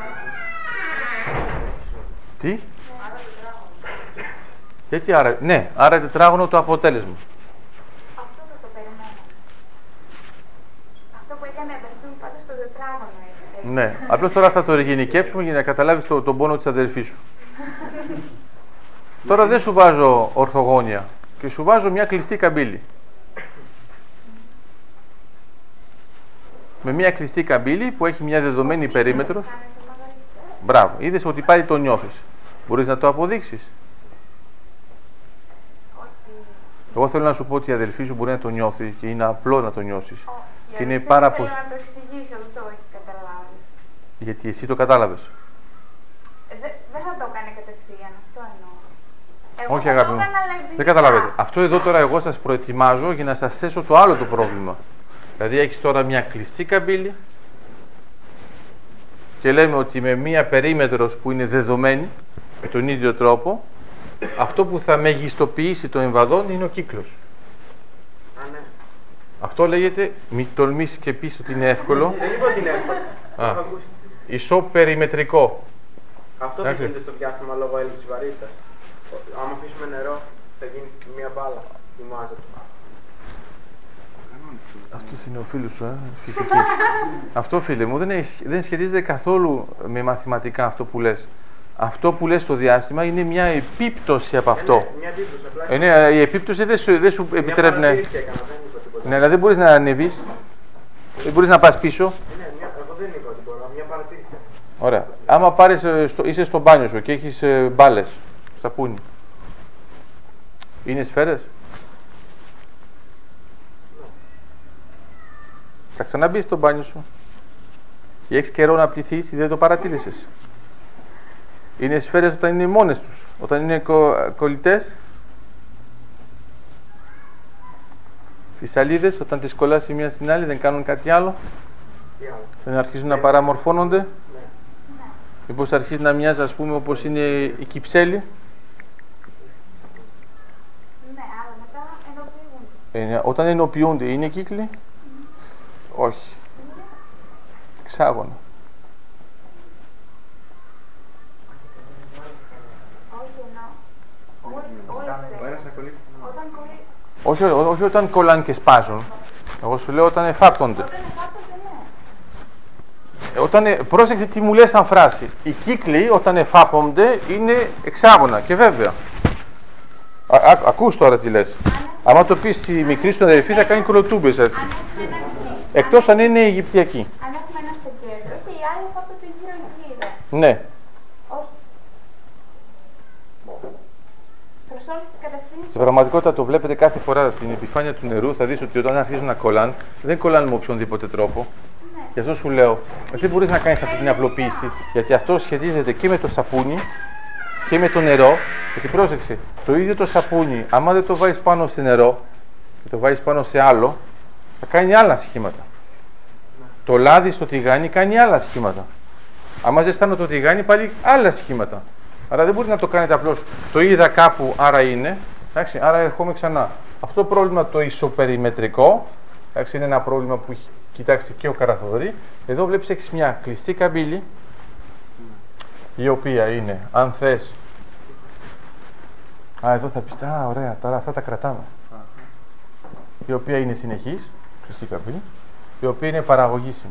A: Τι? Γιατί άρα, ναι, άρα τετράγωνο το αποτέλεσμα.
B: Αυτό δεν το περιμένω. Αυτό που έκανε αδερφή μου πάντα στο τετράγωνο είναι.
A: Ναι, απλώς τώρα θα το γενικεύσουμε για να καταλάβεις το, τον πόνο της αδερφής σου. Τώρα δεν σου βάζω ορθογώνια και σου βάζω μια κλειστή καμπύλη. Με μια κλειστή καμπύλη που έχει μια δεδομένη περίμετρο. Μπράβο, είδες ότι πάλι το νιώθεις. Μπορείς να το αποδείξεις? Εγώ θέλω να σου πω ότι η αδελφή σου μπορεί να το νιώθει και είναι απλό να το νιώσεις. Και είναι πάρα πολύ.
B: Θέλω να το εξηγήσω, δεν το έχει καταλάβει.
A: Γιατί εσύ το κατάλαβες.
B: Ε, δε- Δεν θα το έκανε κατευθείαν, αυτό εννοώ. Εγώ
A: Όχι,
B: θα
A: αγάπη
B: το
A: μου.
B: έκανα, αλλά
A: Δεν
B: εμπειρικά.
A: καταλαβαίνετε. Αυτό εδώ τώρα εγώ σας προετοιμάζω για να σας θέσω το άλλο το πρόβλημα. Δηλαδή έχεις τώρα μια κλειστή καμπύλη και λέμε ότι με μια περίμετρος που είναι δεδομένη με τον ίδιο τρόπο, αυτό που θα μεγιστοποιήσει το εμβαδόν είναι ο κύκλος.
E: Α, ναι.
A: Αυτό λέγεται, μη τολμήσεις και πεις ότι είναι εύκολο,
E: Δεν είπα ότι είναι εύκολο. Το
A: Α.
E: έχω ακούσει.
A: ισοπεριμετρικό.
E: Αυτό δεν
A: Εντάξει.
E: γίνεται στο διάστημα λόγω έλλειψης βαρύτητας. Ο- Άμα αφήσουμε νερό, θα γίνει μία μπάλα. Θυμάζεται.
A: Αυτό είναι ο φίλος σου, ε, φυσική. Αυτό, φίλε μου, δεν, έχει, δεν σχετίζεται καθόλου με μαθηματικά αυτό που λες. Αυτό που λες στο διάστημα είναι μια επίπτωση από αυτό.
E: Ε, ναι, μια επίπτωση απλά.
A: Ε, ναι, η επίπτωση δεν σου, δεν σου
E: Μια
A: επιτρέπει να...
E: παρατήρηση έκανα, δεν είπα τίποτα.
A: Ναι, αλλά δεν μπορείς να ανεβείς. Δεν μπορείς να πας πίσω.
E: Ε, ναι, μια- εγώ δεν είπα ότι μπορώ. Μια παρατήρηση.
A: Ωραία. Άμα πάρεις, ε, στο, είσαι στο μπάνιο σου και έχεις ε, μπάλες, σαπούνι. Είναι σφαίρες. Θα ξαναμπείς στο μπάνιο σου. Και έχεις καιρό να πληθείς ή δεν το παρατήρησες. Είναι σφαίρες όταν είναι μόνες τους. Όταν είναι κο, κολλητές. Φυσαλίδες, όταν τις κολλάς η μία στην άλλη δεν κάνουν κάτι άλλο.
E: Τι άλλο.
A: Δεν αρχίζουν να παραμορφώνονται.
E: Ναι.
A: Μήπως αρχίζει να μοιάζει, ας πούμε, όπως είναι η κυψέλη.
B: Ναι, αλλά μετά ενοποιούνται.
A: Ε, όταν ενοποιούνται, είναι κύκλοι. Όχι. Εξάγωνα.
B: Όχι, εννοώ. Όλοι- όλοι
C: Ο
B: ξέρουν.
C: ένας θα κολλήσει τον άλλο.
B: Όταν κολλεί-
A: Όχι, ό- όχι όταν κολλάνε και σπάζουν. Εγώ σου λέω όταν εφάπτονται.
B: Όταν εφάπτονται, ναι.
A: Όταν, ε, πρόσεξε τι μου λες σαν φράση. Οι κύκλοι όταν εφάπτονται είναι εξάγωνα και βέβαια. Α, α, ακούς τώρα τι λες. Άμα το πεις στη μικρή σου αδερφή θα κάνει κολοτούμπες έτσι.
B: Αν έχουμε ένα κύκλο.
A: Εκτός αν είναι Αιγυπτιακή.
B: Αν έχουμε ένα στο κέντρο και οι άλλοι εφάπτονται γύρω-γύρω.
A: Ναι.
B: Όχι. Προς όλες τις κατευθύνσεις.
A: Στην πραγματικότητα το βλέπετε κάθε φορά στην επιφάνεια του νερού. Θα δεις ότι όταν αρχίζουν να κολλάνε, δεν κολλάνε με οποιονδήποτε τρόπο.
B: Ναι.
A: Γι' αυτό σου λέω, δεν μπορείς να κάνεις αυτή την απλοποίηση. Γιατί αυτό σχετίζεται και με το σαπούνι και με το νερό. Γιατί πρόσεξε, το ίδιο το σαπούνι, άμα δεν το βάλεις πάνω σε νερό και το βάλεις πάνω σε άλλο, θα κάνει άλλα σχήματα. Το λάδι στο τηγάνι κάνει άλλα σχήματα. Άμα ζεστάνω το τηγάνι, πάλι άλλα σχήματα. Άρα δεν μπορεί να το κάνετε απλώς το είδα κάπου, άρα είναι. Εντάξει, άρα ερχόμαι ξανά. Αυτό το πρόβλημα το ισοπεριμετρικό, εντάξει, είναι ένα πρόβλημα που έχει κοιτάξει και ο Καραθοδωρή. Εδώ βλέπεις έχεις μια κλειστή καμπύλη, η οποία είναι, αν θες. Α, εδώ θα πεις, α, ωραία, τώρα αυτά τα κρατάμε. Η οποία είναι συνεχής, κλειστή καμπύλη, η οποία είναι παραγωγήσιμη.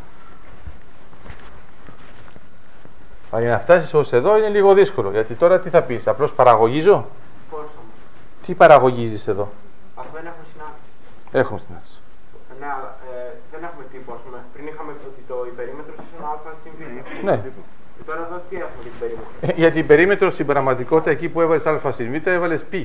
A: Αλλά για να φτάσεις ως εδώ είναι λίγο δύσκολο, γιατί τώρα τι θα πεις, απλώς παραγωγίζω.
E: Πώς όμως.
A: Τι παραγωγίζεις εδώ.
E: Αυτό δεν έχουμε συνάντηση.
A: Έχουμε συνάντηση.
E: Ναι, αλλά ε, δεν έχουμε τύπο, ας πούμε. Πριν είχαμε ότι το υπερίμετρος ήσουν α συν β.
A: Ναι.
E: Και τώρα εδώ τι έχουμε για την περίμετρο.
A: Ε, γιατί η περίμετρο στην πραγματικότητα εκεί που έβαλες α συν β έβαλες π.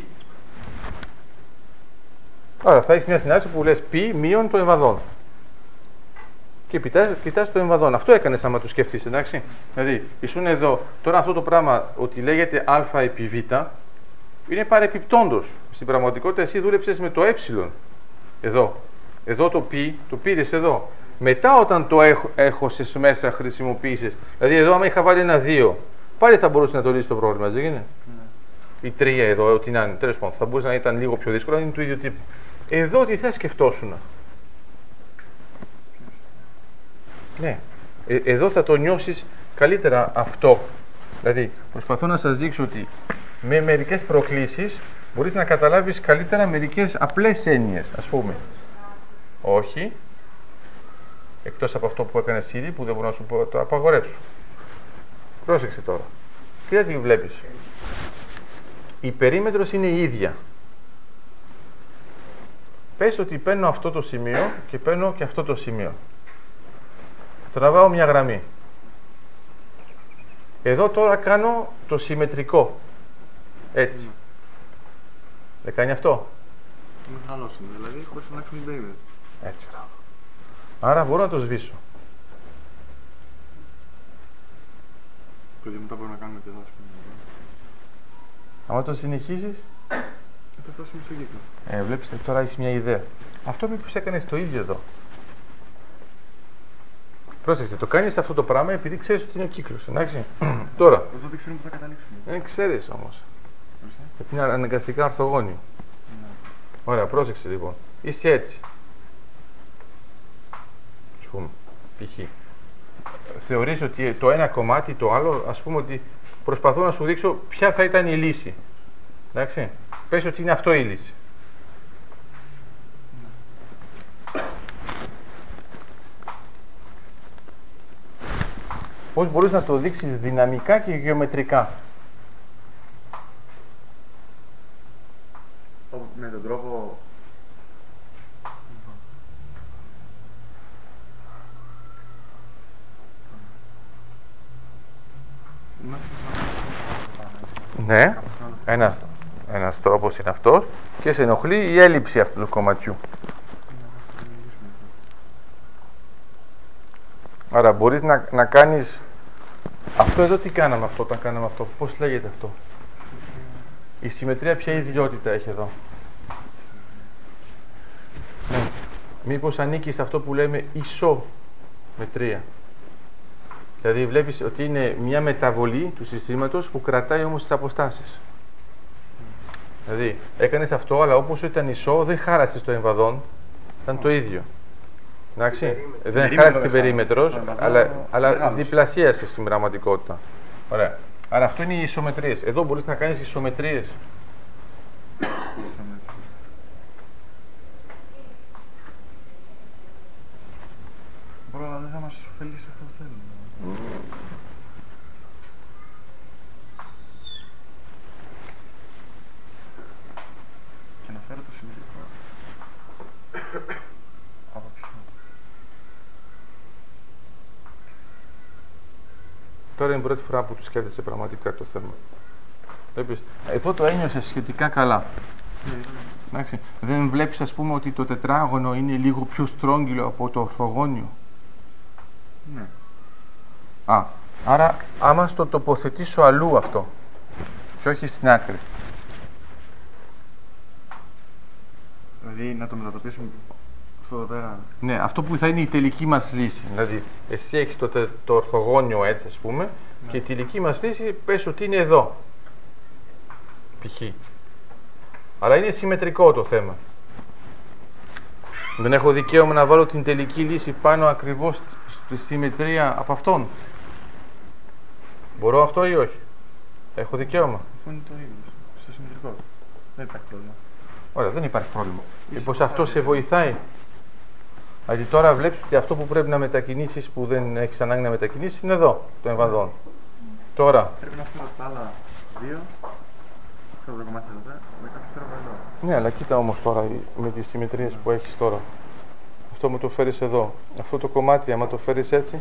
A: Άρα θα έχεις μια συνάντηση που λες π μείον το εμβαδόν. Και κοιτάς το εμβαδόν. Αυτό έκανες άμα το σκεφτείς, εντάξει. Δηλαδή, ήσουν εδώ. Τώρα αυτό το πράγμα ότι λέγεται α επί β είναι παρεπιπτόντος. Στην πραγματικότητα εσύ δούλεψες με το ε. Εδώ. Εδώ το π, το πήρες εδώ. Μετά όταν το έχω, έχωσες μέσα χρησιμοποίησες. Δηλαδή εδώ άμα είχα βάλει ένα δύο, πάλι θα μπορούσε να το λύσει το πρόβλημα, δεν είναι. Mm. Ή τρία εδώ, ό,τι να είναι. Τέλος πάντων, θα μπορούσε να ήταν λίγο πιο δύσκολο, αλλά είναι του ίδιου τύπου. Εδώ τι θα σκεφτόσουν. Ναι. Ε, εδώ θα το νιώσεις καλύτερα αυτό. Δηλαδή, προσπαθώ να σας δείξω ότι με μερικές προκλήσεις μπορείτε να καταλάβεις καλύτερα μερικές απλές έννοιες, ας πούμε. Όχι. Εκτός από αυτό που έκανες ήδη, που δεν μπορώ να σου πω, το απαγορέψω. Πρόσεξε τώρα. Κοίτα τι βλέπεις. Η περίμετρος είναι η ίδια. Πες ότι παίρνω αυτό το σημείο και παίρνω και αυτό το σημείο. Τραβάω μια γραμμή. Εδώ τώρα κάνω το συμμετρικό. Έτσι. Mm. Δεν κάνει αυτό.
C: Το μεγαλώσουμε, δηλαδή χωρίς να αλλάξουμε την περίμετρο.
A: Έτσι. Άρα μπορώ να το σβήσω.
C: Το ίδιο μετά μπορούμε να κάνουμε και εδώ, ας πούμε.
A: Άμα το συνεχίσεις,
C: θα φτάσουμε στο κύκλο.
A: ε, βλέπεις τώρα έχεις μια ιδέα. Αυτό μήπως έκανες το ίδιο εδώ. Πρόσεξε, το κάνεις αυτό το πράγμα επειδή ξέρεις ότι είναι ο κύκλος, εντάξει. Τώρα.
C: Εδώ δεν ξέρουμε που θα καταλήξουμε.
A: Δεν ξέρεις όμως. Γιατί είναι αναγκαστικά ορθογώνιο.
C: Ναι.
A: Ωραία, πρόσεξε λοιπόν. Είσαι έτσι. Ας πούμε, π.χ. Θεωρείς ότι το ένα κομμάτι, το άλλο, ας πούμε ότι προσπαθώ να σου δείξω ποια θα ήταν η λύση. Εντάξει. Πες ότι είναι αυτό η λύση. Πώς μπορείς να το δείξεις δυναμικά και γεωμετρικά.
C: Με τον τρόπο...
A: Ναι, ένας, ένας τρόπος είναι αυτός και σε ενοχλεί η έλλειψη αυτού του κομματιού. Άρα μπορείς να, να κάνεις αυτό εδώ. Τι κάναμε αυτό όταν κάναμε αυτό, πώς λέγεται αυτό. Η συμμετρία ποια ιδιότητα έχει εδώ. Ναι. Μήπως ανήκει σε αυτό που λέμε ισομετρία. Δηλαδή βλέπεις ότι είναι μια μεταβολή του συστήματος που κρατάει όμως τις αποστάσεις. Δηλαδή έκανες αυτό, αλλά όπως ήταν ισό δεν χάρασες το εμβαδόν, ήταν το ίδιο. Εντάξει, δεν χάρασες την περίμετρο, αλλά, αλλά διπλασίασες στην πραγματικότητα. Ωραία. Άρα αυτό είναι οι ισομετρίες. Εδώ μπορείς να κάνεις ισομετρίες. Τώρα είναι η πρώτη φορά που του σκέφτεσαι πραγματικά το θέμα. Βλέπεις, εδώ το ένιωσε σχετικά καλά. Εντάξει. Δεν βλέπεις, ας πούμε, ότι το τετράγωνο είναι λίγο πιο στρόγγυλο από το ορθογώνιο.
C: Ναι.
A: Α, άρα άμα στο τοποθετήσω αλλού αυτό και όχι στην άκρη.
C: Δηλαδή να το μετατοπίσουμε αυτό εδώ πέρα.
A: Ναι, αυτό που θα είναι η τελική μας λύση. Δηλαδή, εσύ έχεις το, τε, το ορθογώνιο έτσι, ας πούμε, ναι. Και η τελική μας λύση πες ότι είναι εδώ. Π.χ. Αλλά είναι συμμετρικό το θέμα. Δεν έχω δικαίωμα να βάλω την τελική λύση πάνω ακριβώς στη συμμετρία από αυτόν. Μπορώ αυτό ή όχι? Έχω δικαίωμα.
C: Αυτό είναι το ίδιο. Στο συμμετρικό. Δεν υπάρχει πρόβλημα.
A: Ωραία, δεν υπάρχει πρόβλημα. Μήπως αυτό σε βοηθάει? Δηλαδή τώρα βλέπεις ότι αυτό που πρέπει να μετακινήσεις, που δεν έχεις ανάγκη να μετακινήσεις, είναι εδώ, το εμβαδόν. Mm. Τώρα.
C: Πρέπει να φύγω τα άλλα δύο. Αυτό το κομμάτι εδώ πέρα, με κάποιο τρόπο εδώ.
A: Ναι, αλλά κοίτα όμως τώρα με τις συμμετρίες που έχεις τώρα. Αυτό μου το φέρεις εδώ. Αυτό το κομμάτι, άμα το φέρεις έτσι.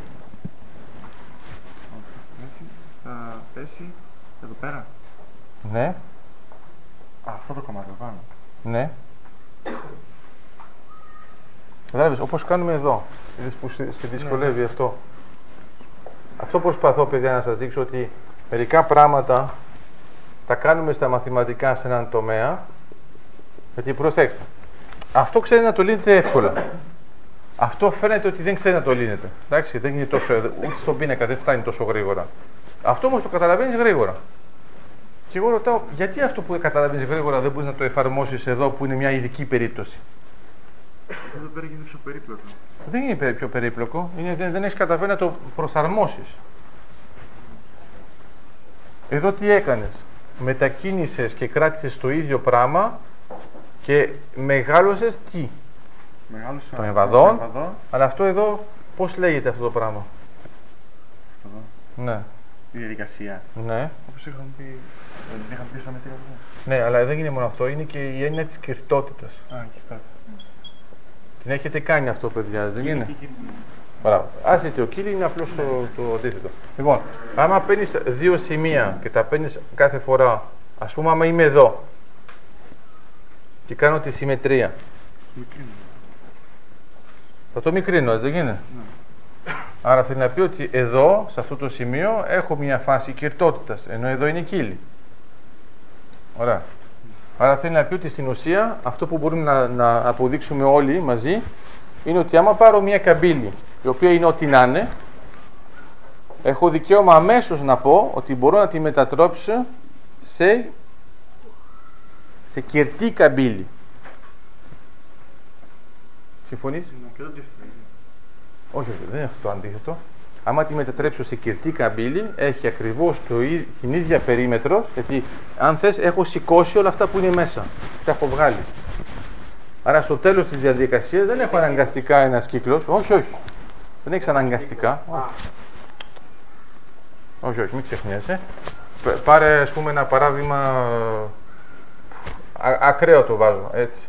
C: Έτσι, θα πέσει εδώ πέρα.
A: Ναι.
C: Α, αυτό το κομμάτι εδώ πάνω.
A: Ναι. Κατάλαβες, όπως κάνουμε εδώ. Είδες που σε, σε δυσκολεύει, ναι, αυτό. Αυτό προσπαθώ, παιδιά, να σας δείξω ότι μερικά πράγματα τα κάνουμε στα μαθηματικά σε έναν τομέα. Γιατί προσέξτε, αυτό ξέρει να το λύνετε εύκολα. Αυτό φαίνεται ότι δεν ξέρει να το λύνετε. Εντάξει, δεν είναι τόσο, ούτε στον πίνακα δεν φτάνει τόσο γρήγορα. Αυτό όμως το καταλαβαίνεις γρήγορα. Και εγώ ρωτάω, γιατί αυτό που καταλαβαίνεις γρήγορα δεν μπορείς να το εφαρμόσεις εδώ που είναι μια ειδική περίπτωση?
C: Εδώ πέρα γίνεται πιο περίπλοκο.
A: Δεν είναι πιο περίπλοκο, είναι, δεν, δεν έχεις καταφέρει να το προσαρμόσεις. Εδώ τι έκανες? Μετακίνησες και κράτησες το ίδιο πράγμα και μεγάλωσες τι?
C: Μεγάλωσα
A: το εμβαδόν, αλλά αυτό εδώ πώς λέγεται αυτό το πράγμα?
C: Αυτό εδώ.
A: Ναι.
C: Η διαδικασία.
A: Ναι.
C: Όπως είχαμε πει, δεν είχαμε πει στο μετρικό.
A: Ναι, αλλά δεν είναι μόνο αυτό, είναι και η έννοια της κυρτότητας.
C: Α, κυρτότητα.
A: Την έχετε κάνει αυτό, παιδιά, δεν είναι? Μπράβο. Ας δείτε, ο κύλι είναι απλώς το, το αντίθετο. Λοιπόν, άμα παίρνεις δύο σημεία και τα παίρνεις κάθε φορά, ας πούμε, άμα είμαι εδώ και κάνω τη συμμετρία.
C: Μικρύνω.
A: Θα το μικρύνω, έτσι δεν είναι?
C: Ναι.
A: Άρα θέλει να πει ότι εδώ, σε αυτό το σημείο, έχω μια φάση κυρτότητας, ενώ εδώ είναι κύλι. Ωραία. Άρα θέλει να πει ότι στην ουσία αυτό που μπορούμε να, να αποδείξουμε όλοι μαζί είναι ότι άμα πάρω μια καμπύλη, η οποία είναι ό,τι να είναι, έχω δικαίωμα αμέσως να πω ότι μπορώ να τη μετατρέψω σε, σε κυρτή καμπύλη. Συμφωνείς?
C: Και το αντίθετο.
A: Όχι, όχι, δεν είναι αυτό το αντίθετο. Άμα τη μετατρέψω σε κυρτή καμπύλη, έχει ακριβώς το, την ίδια περίμετρο, γιατί αν θες έχω σηκώσει όλα αυτά που είναι μέσα. Τα έχω βγάλει. Άρα στο τέλος της διαδικασίας δεν έχω αναγκαστικά ένας κύκλος. Όχι, όχι. Δεν έχεις αναγκαστικά. Όχι, όχι, όχι, μην ξεχνιέσαι. Πάρε, ας πούμε, ένα παράδειγμα. Α, ακραίο το βάζω, έτσι.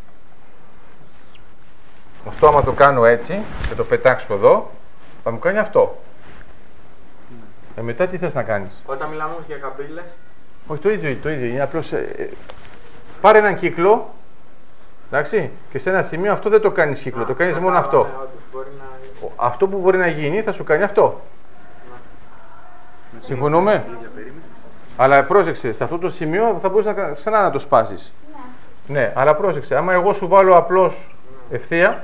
A: Αυτό άμα το κάνω έτσι και το πετάξω εδώ, θα μου κάνει αυτό. Ε, μετά τι θες να κάνεις?
E: Όταν μιλάμε για καμπύλες.
A: Όχι, το ίδιο, το ίδιο. Είναι απλώς, ε, πάρε έναν κύκλο, εντάξει, και σε ένα σημείο αυτό δεν το κάνεις κύκλο, Α, το κάνεις μόνο αυτό. Ναι,
E: μπορεί να...
A: Αυτό που μπορεί να γίνει θα σου κάνει αυτό. Ναι. Συμφωνούμε? Αλλά πρόσεξε, σε αυτό το σημείο θα μπορείς να, ξανά να το σπάσεις. Ναι. Ναι, αλλά πρόσεξε, άμα εγώ σου βάλω απλώς ευθεία,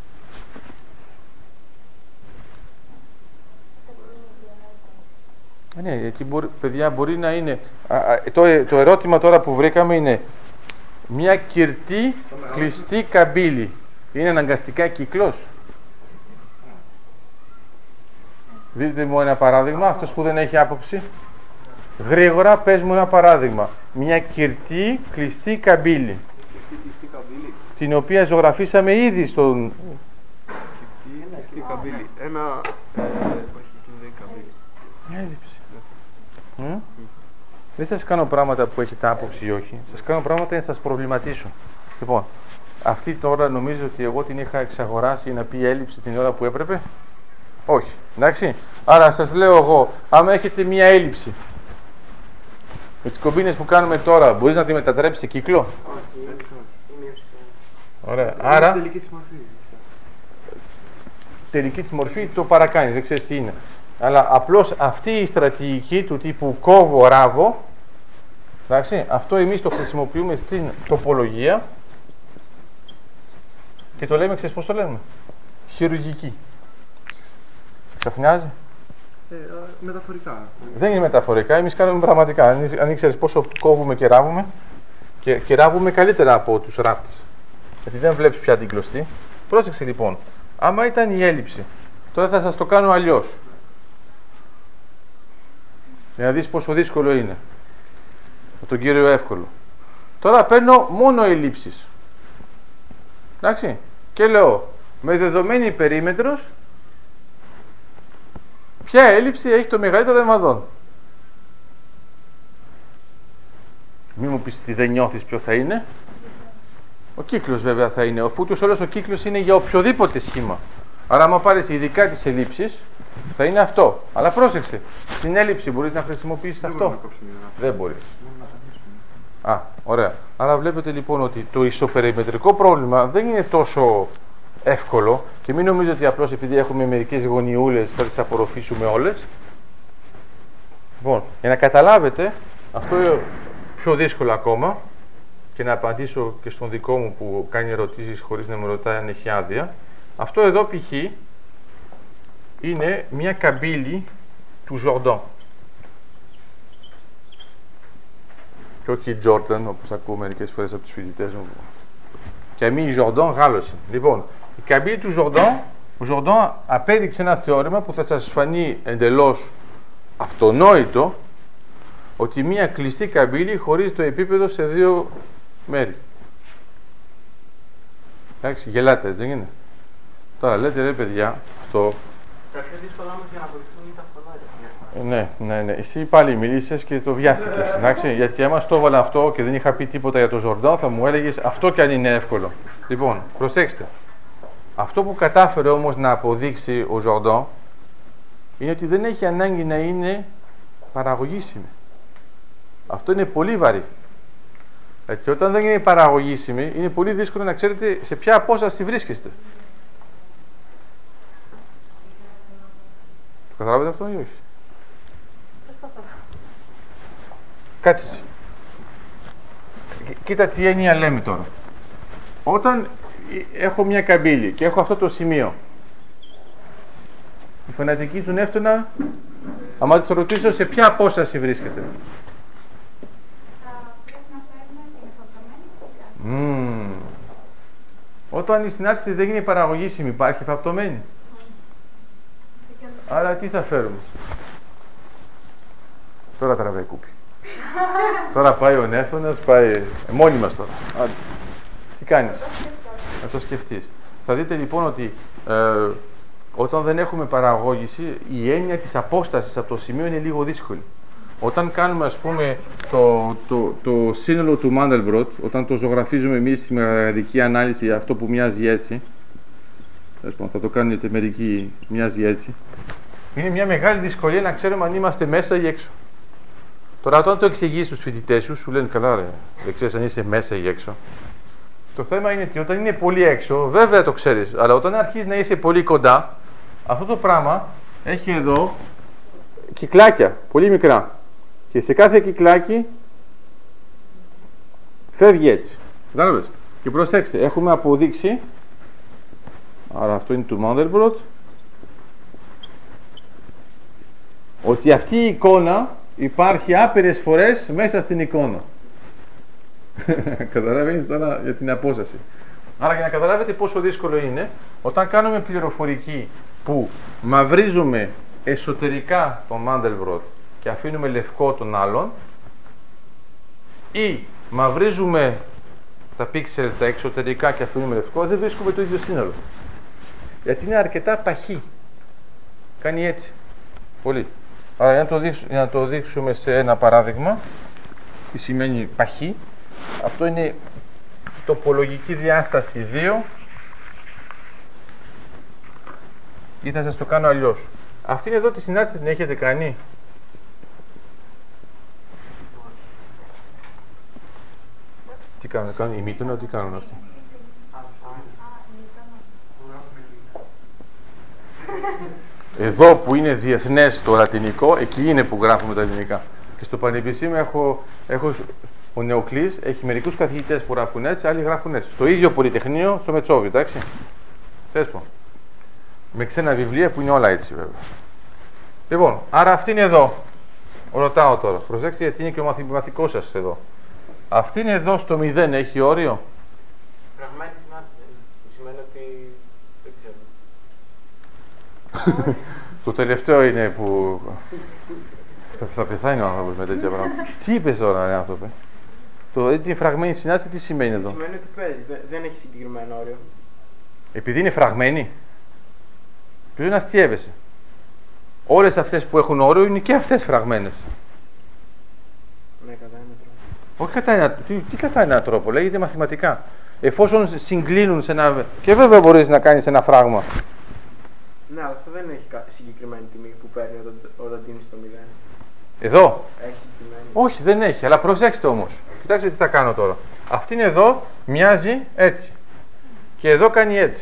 A: ναι, εκεί μπορεί, παιδιά, μπορεί να είναι. Α, α, το, το ερώτημα τώρα που βρήκαμε είναι μια κυρτή κλειστή καμπύλη. Είναι αναγκαστικά κύκλος? Δείτε μου ένα παράδειγμα, αυτός που δεν έχει άποψη. Γρήγορα πες μου ένα παράδειγμα. Μια κυρτή κλειστή καμπύλη. Την οποία ζωγραφίσαμε ήδη στον...
F: Κλειστή καμπύλη. Ένα... Όχι, δεν καμπύλη.
A: Έλλειψη. Mm. Δεν σας κάνω πράγματα που έχετε άποψη ή όχι. Σας κάνω πράγματα για να σας προβληματίσω. Λοιπόν, αυτή τώρα νομίζω ότι εγώ την είχα εξαγοράσει να πει έλλειψη την ώρα που έπρεπε. Όχι. Εντάξει. Άρα σας λέω εγώ, άμα έχετε μία έλλειψη με τις κομπίνες που κάνουμε τώρα, μπορείς να τη μετατρέψεις σε κύκλο?
E: Όχι, είναι ύψη.
A: Ωραία. Άρα,
C: Τελική της μορφή.
A: τελική της μορφή το παρακάνεις, δεν ξέρεις τι είναι. Αλλά απλώς αυτή η στρατηγική του τύπου κόβω, ράβω, εντάξει, αυτό εμείς το χρησιμοποιούμε στην τοπολογία και το λέμε, ξέρεις πώς το λέμε? Χειρουργική. Ξαφνιάζει.
C: Ε, μεταφορικά.
A: Δεν είναι μεταφορικά, εμείς κάνουμε πραγματικά. Αν, αν ήξερες πόσο κόβουμε και ράβουμε, και, και ράβουμε καλύτερα από τους ράφτες. Γιατί δεν βλέπεις πια την κλωστή. Πρόσεξε λοιπόν, άμα ήταν η έλλειψη, τώρα θα σας το κάνω αλλιώς. Για να δεις πόσο δύσκολο είναι. Με τον κύριο εύκολο. Τώρα παίρνω μόνο ελλείψεις. Εντάξει. Και λέω, με δεδομένη περίμετρος, ποια έλλειψη έχει το μεγαλύτερο αιμαδόν. Μην μου πεις ότι δεν νιώθεις ποιο θα είναι. Ο κύκλος βέβαια θα είναι. Ο φούτος όλος ο κύκλος είναι για οποιοδήποτε σχήμα. Άρα άμα πάρεις ειδικά τις ελλείψεις, θα είναι αυτό. Αλλά πρόσεξε, στην έλλειψη μπορείς να χρησιμοποιήσεις
C: Δεν
A: αυτό.
C: μπορούμε να κόψουμε ένα.
A: Δεν μπορείς.
C: Μπορούμε να το αφήσουμε.
A: Α, ωραία. Άρα βλέπετε λοιπόν ότι το ισοπεριμετρικό πρόβλημα δεν είναι τόσο εύκολο και μην νομίζετε ότι απλώς επειδή έχουμε μερικές γωνιούλες θα τις απορροφήσουμε όλες. Λοιπόν, για να καταλάβετε, αυτό είναι πιο δύσκολο ακόμα και να απαντήσω και στον δικό μου που κάνει ερωτήσεις χωρίς να με ρωτάει αν έχει άδεια. Αυτό εδώ π.χ. είναι μια καμπύλη του Jordan. Και όχι Jordan, όπως ακούω μερικές φορές από τους φοιτητές μου. Καμίλ Jordan, Γάλλος είναι. Λοιπόν, η καμπύλη του Jordan, ο Jordan απέδειξε ένα θεώρημα που θα σας φανεί εντελώς αυτονόητο, ότι μια κλειστή καμπύλη χωρίζει το επίπεδο σε δύο μέρη. Εντάξει, γελάτε, έτσι δεν είναι? Τώρα λέτε, ρε παιδιά, αυτό...
E: Τα πιο δύσκολα όμως για να βοηθούν είναι τα αυτονόητα.
A: Ναι, ναι, ναι. Εσύ πάλι μιλήσες και το βιάστηκες, εντάξει, γιατί άμα στο έβαλα αυτό και δεν είχα πει τίποτα για το Ζορντάν, θα μου έλεγες αυτό κι αν είναι εύκολο. Λοιπόν, προσέξτε. Αυτό που κατάφερε όμως να αποδείξει ο Ζορντάν είναι ότι δεν έχει ανάγκη να είναι παραγωγήσιμη. Αυτό είναι πολύ βαρύ. Και όταν δεν είναι παραγωγήσιμη, είναι πολύ δύσκολο να ξέρετε σε ποια απόσταση βρίσκεστε. Το καταλάβετε αυτό ή όχι? Κάτσε εσύ. Κοίτα τι έννοια λέμε τώρα. Όταν έχω μια καμπύλη και έχω αυτό το σημείο, οι φανατικοί του Νεύτωνα, άμα τους ρωτήσω σε ποια απόσταση βρίσκεται. Mm. Όταν η συνάρτηση δεν είναι παραγωγήσιμη, υπάρχει φαπτωμένη. Άρα τι θα φέρουμε? Τώρα τραβάει κούπι. Τώρα πάει ο Νεύτωνας, πάει ε, μόνοι μας τώρα. Άντε. Τι κάνεις? Να το σκεφτείς. Θα δείτε λοιπόν ότι ε, όταν δεν έχουμε παραγώγηση, η έννοια της απόστασης από το σημείο είναι λίγο δύσκολη. Όταν κάνουμε ας πούμε το, το, το σύνολο του Mandelbrot, όταν το ζωγραφίζουμε εμείς στη μαγνητική ανάλυση, αυτό που μοιάζει έτσι, θα το κάνετε μερικοί, μοιάζει έτσι, είναι μια μεγάλη δυσκολία να ξέρουμε αν είμαστε μέσα ή έξω. Τώρα όταν το εξηγείς στους φοιτητές σου, σου λένε καλά ρε, δεν ξέρεις αν είσαι μέσα ή έξω. Το θέμα είναι ότι όταν είναι πολύ έξω, βέβαια το ξέρεις, αλλά όταν αρχίζεις να είσαι πολύ κοντά, αυτό το πράγμα έχει εδώ κυκλάκια, πολύ μικρά. Και σε κάθε κυκλάκι φεύγει έτσι. Κατάλαβες? Και προσέξτε, έχουμε αποδείξει, άρα αυτό είναι του Mandelbrot, ότι αυτή η εικόνα υπάρχει άπειρες φορές μέσα στην εικόνα. Καταλαβαίνεις τώρα για την απόσταση. Άρα για να καταλάβετε πόσο δύσκολο είναι, όταν κάνουμε πληροφορική που μαυρίζουμε εσωτερικά τον Mandelbrot και αφήνουμε λευκό τον άλλον, ή μαυρίζουμε τα πίξελ τα εξωτερικά και αφήνουμε λευκό, δεν βρίσκουμε το ίδιο σύνολο. Γιατί είναι αρκετά παχύ. Κάνει έτσι. Πολύ. Άρα για να το, δείξουμε, για να το δείξουμε σε ένα παράδειγμα, τι σημαίνει παχύ, αυτό είναι τοπολογική διάσταση δύο, ή θα σας το κάνω αλλιώς. Αυτήν εδώ τη συνάντηση την έχετε κάνει? Τι κάνουν, κάνουν ημίτονο, τι κάνουν αυτοί? Εδώ που είναι διεθνές το λατινικό, εκεί είναι που γράφουμε τα ελληνικά. Και στο πανεπιστήμιο έχω, έχω ο Νεοκλής έχει μερικούς καθηγητές που γράφουν έτσι, άλλοι γράφουν έτσι. Στο ίδιο πολυτεχνείο, στο Μετσόβι, εντάξει. Θες πω. Με ξένα βιβλία που είναι όλα έτσι βέβαια. Λοιπόν, άρα αυτή είναι εδώ. Ρωτάω τώρα. Προσέξτε γιατί είναι και ο μαθηματικός σας εδώ. Αυτή είναι εδώ στο μηδέν, έχει όριο?
E: Φραγμένη συνάντηση σημαίνει ότι δεν ξέρω.
A: Το τελευταίο είναι που θα, θα πεθάνει ο άνθρωπος με τέτοια πράγματα. Τι είπες τώρα, ρε άνθρωπε? Το την φραγμένη συνάντηση τι σημαίνει εδώ?
E: Σημαίνει ότι παίζει, δεν έχει συγκεκριμένο όριο.
A: Επειδή είναι φραγμένη. Ποιος να αστιεύεσαι? Όλες αυτές που έχουν όριο είναι και αυτές φραγμένες.
E: Ναι, κατά έναν τρόπο.
A: Όχι κατά ένα, τι, τι κατά έναν τρόπο, λέγεται μαθηματικά. Εφόσον συγκλίνουν σε ένα. Και βέβαια μπορείς να κάνεις ένα φράγμα.
E: Ναι, αλλά αυτό δεν έχει συγκεκριμένη τιμή που παίρνει όταν, όταν τίνει στο μηδέν.
A: Εδώ.
E: Έχει συγκεκριμένη.
A: Όχι, δεν έχει, αλλά προσέξτε όμως. Κοιτάξτε τι θα κάνω τώρα. Αυτή είναι εδώ, μοιάζει έτσι. Και εδώ κάνει έτσι.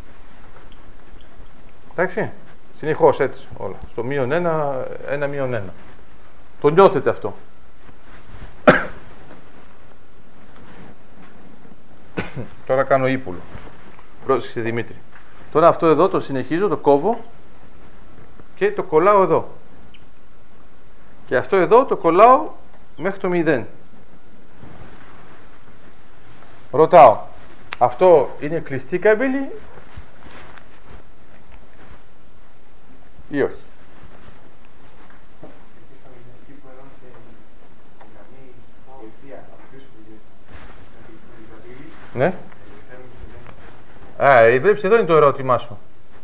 A: Εντάξει. Συνεχώς έτσι όλα. Στο μείον ένα, ένα μείον ένα. Το νιώθετε αυτό. Τώρα κάνω ύπουλο. Πρόσεξε Δημήτρη. Τώρα αυτό εδώ το συνεχίζω, το κόβω και το κολλάω εδώ. Και αυτό εδώ το κολλάω μέχρι το μηδέν. Ρωτάω, αυτό είναι κλειστή καμπύλη ή όχι? Ναι. Α, βλέπεις εδώ είναι το ερώτημά σου.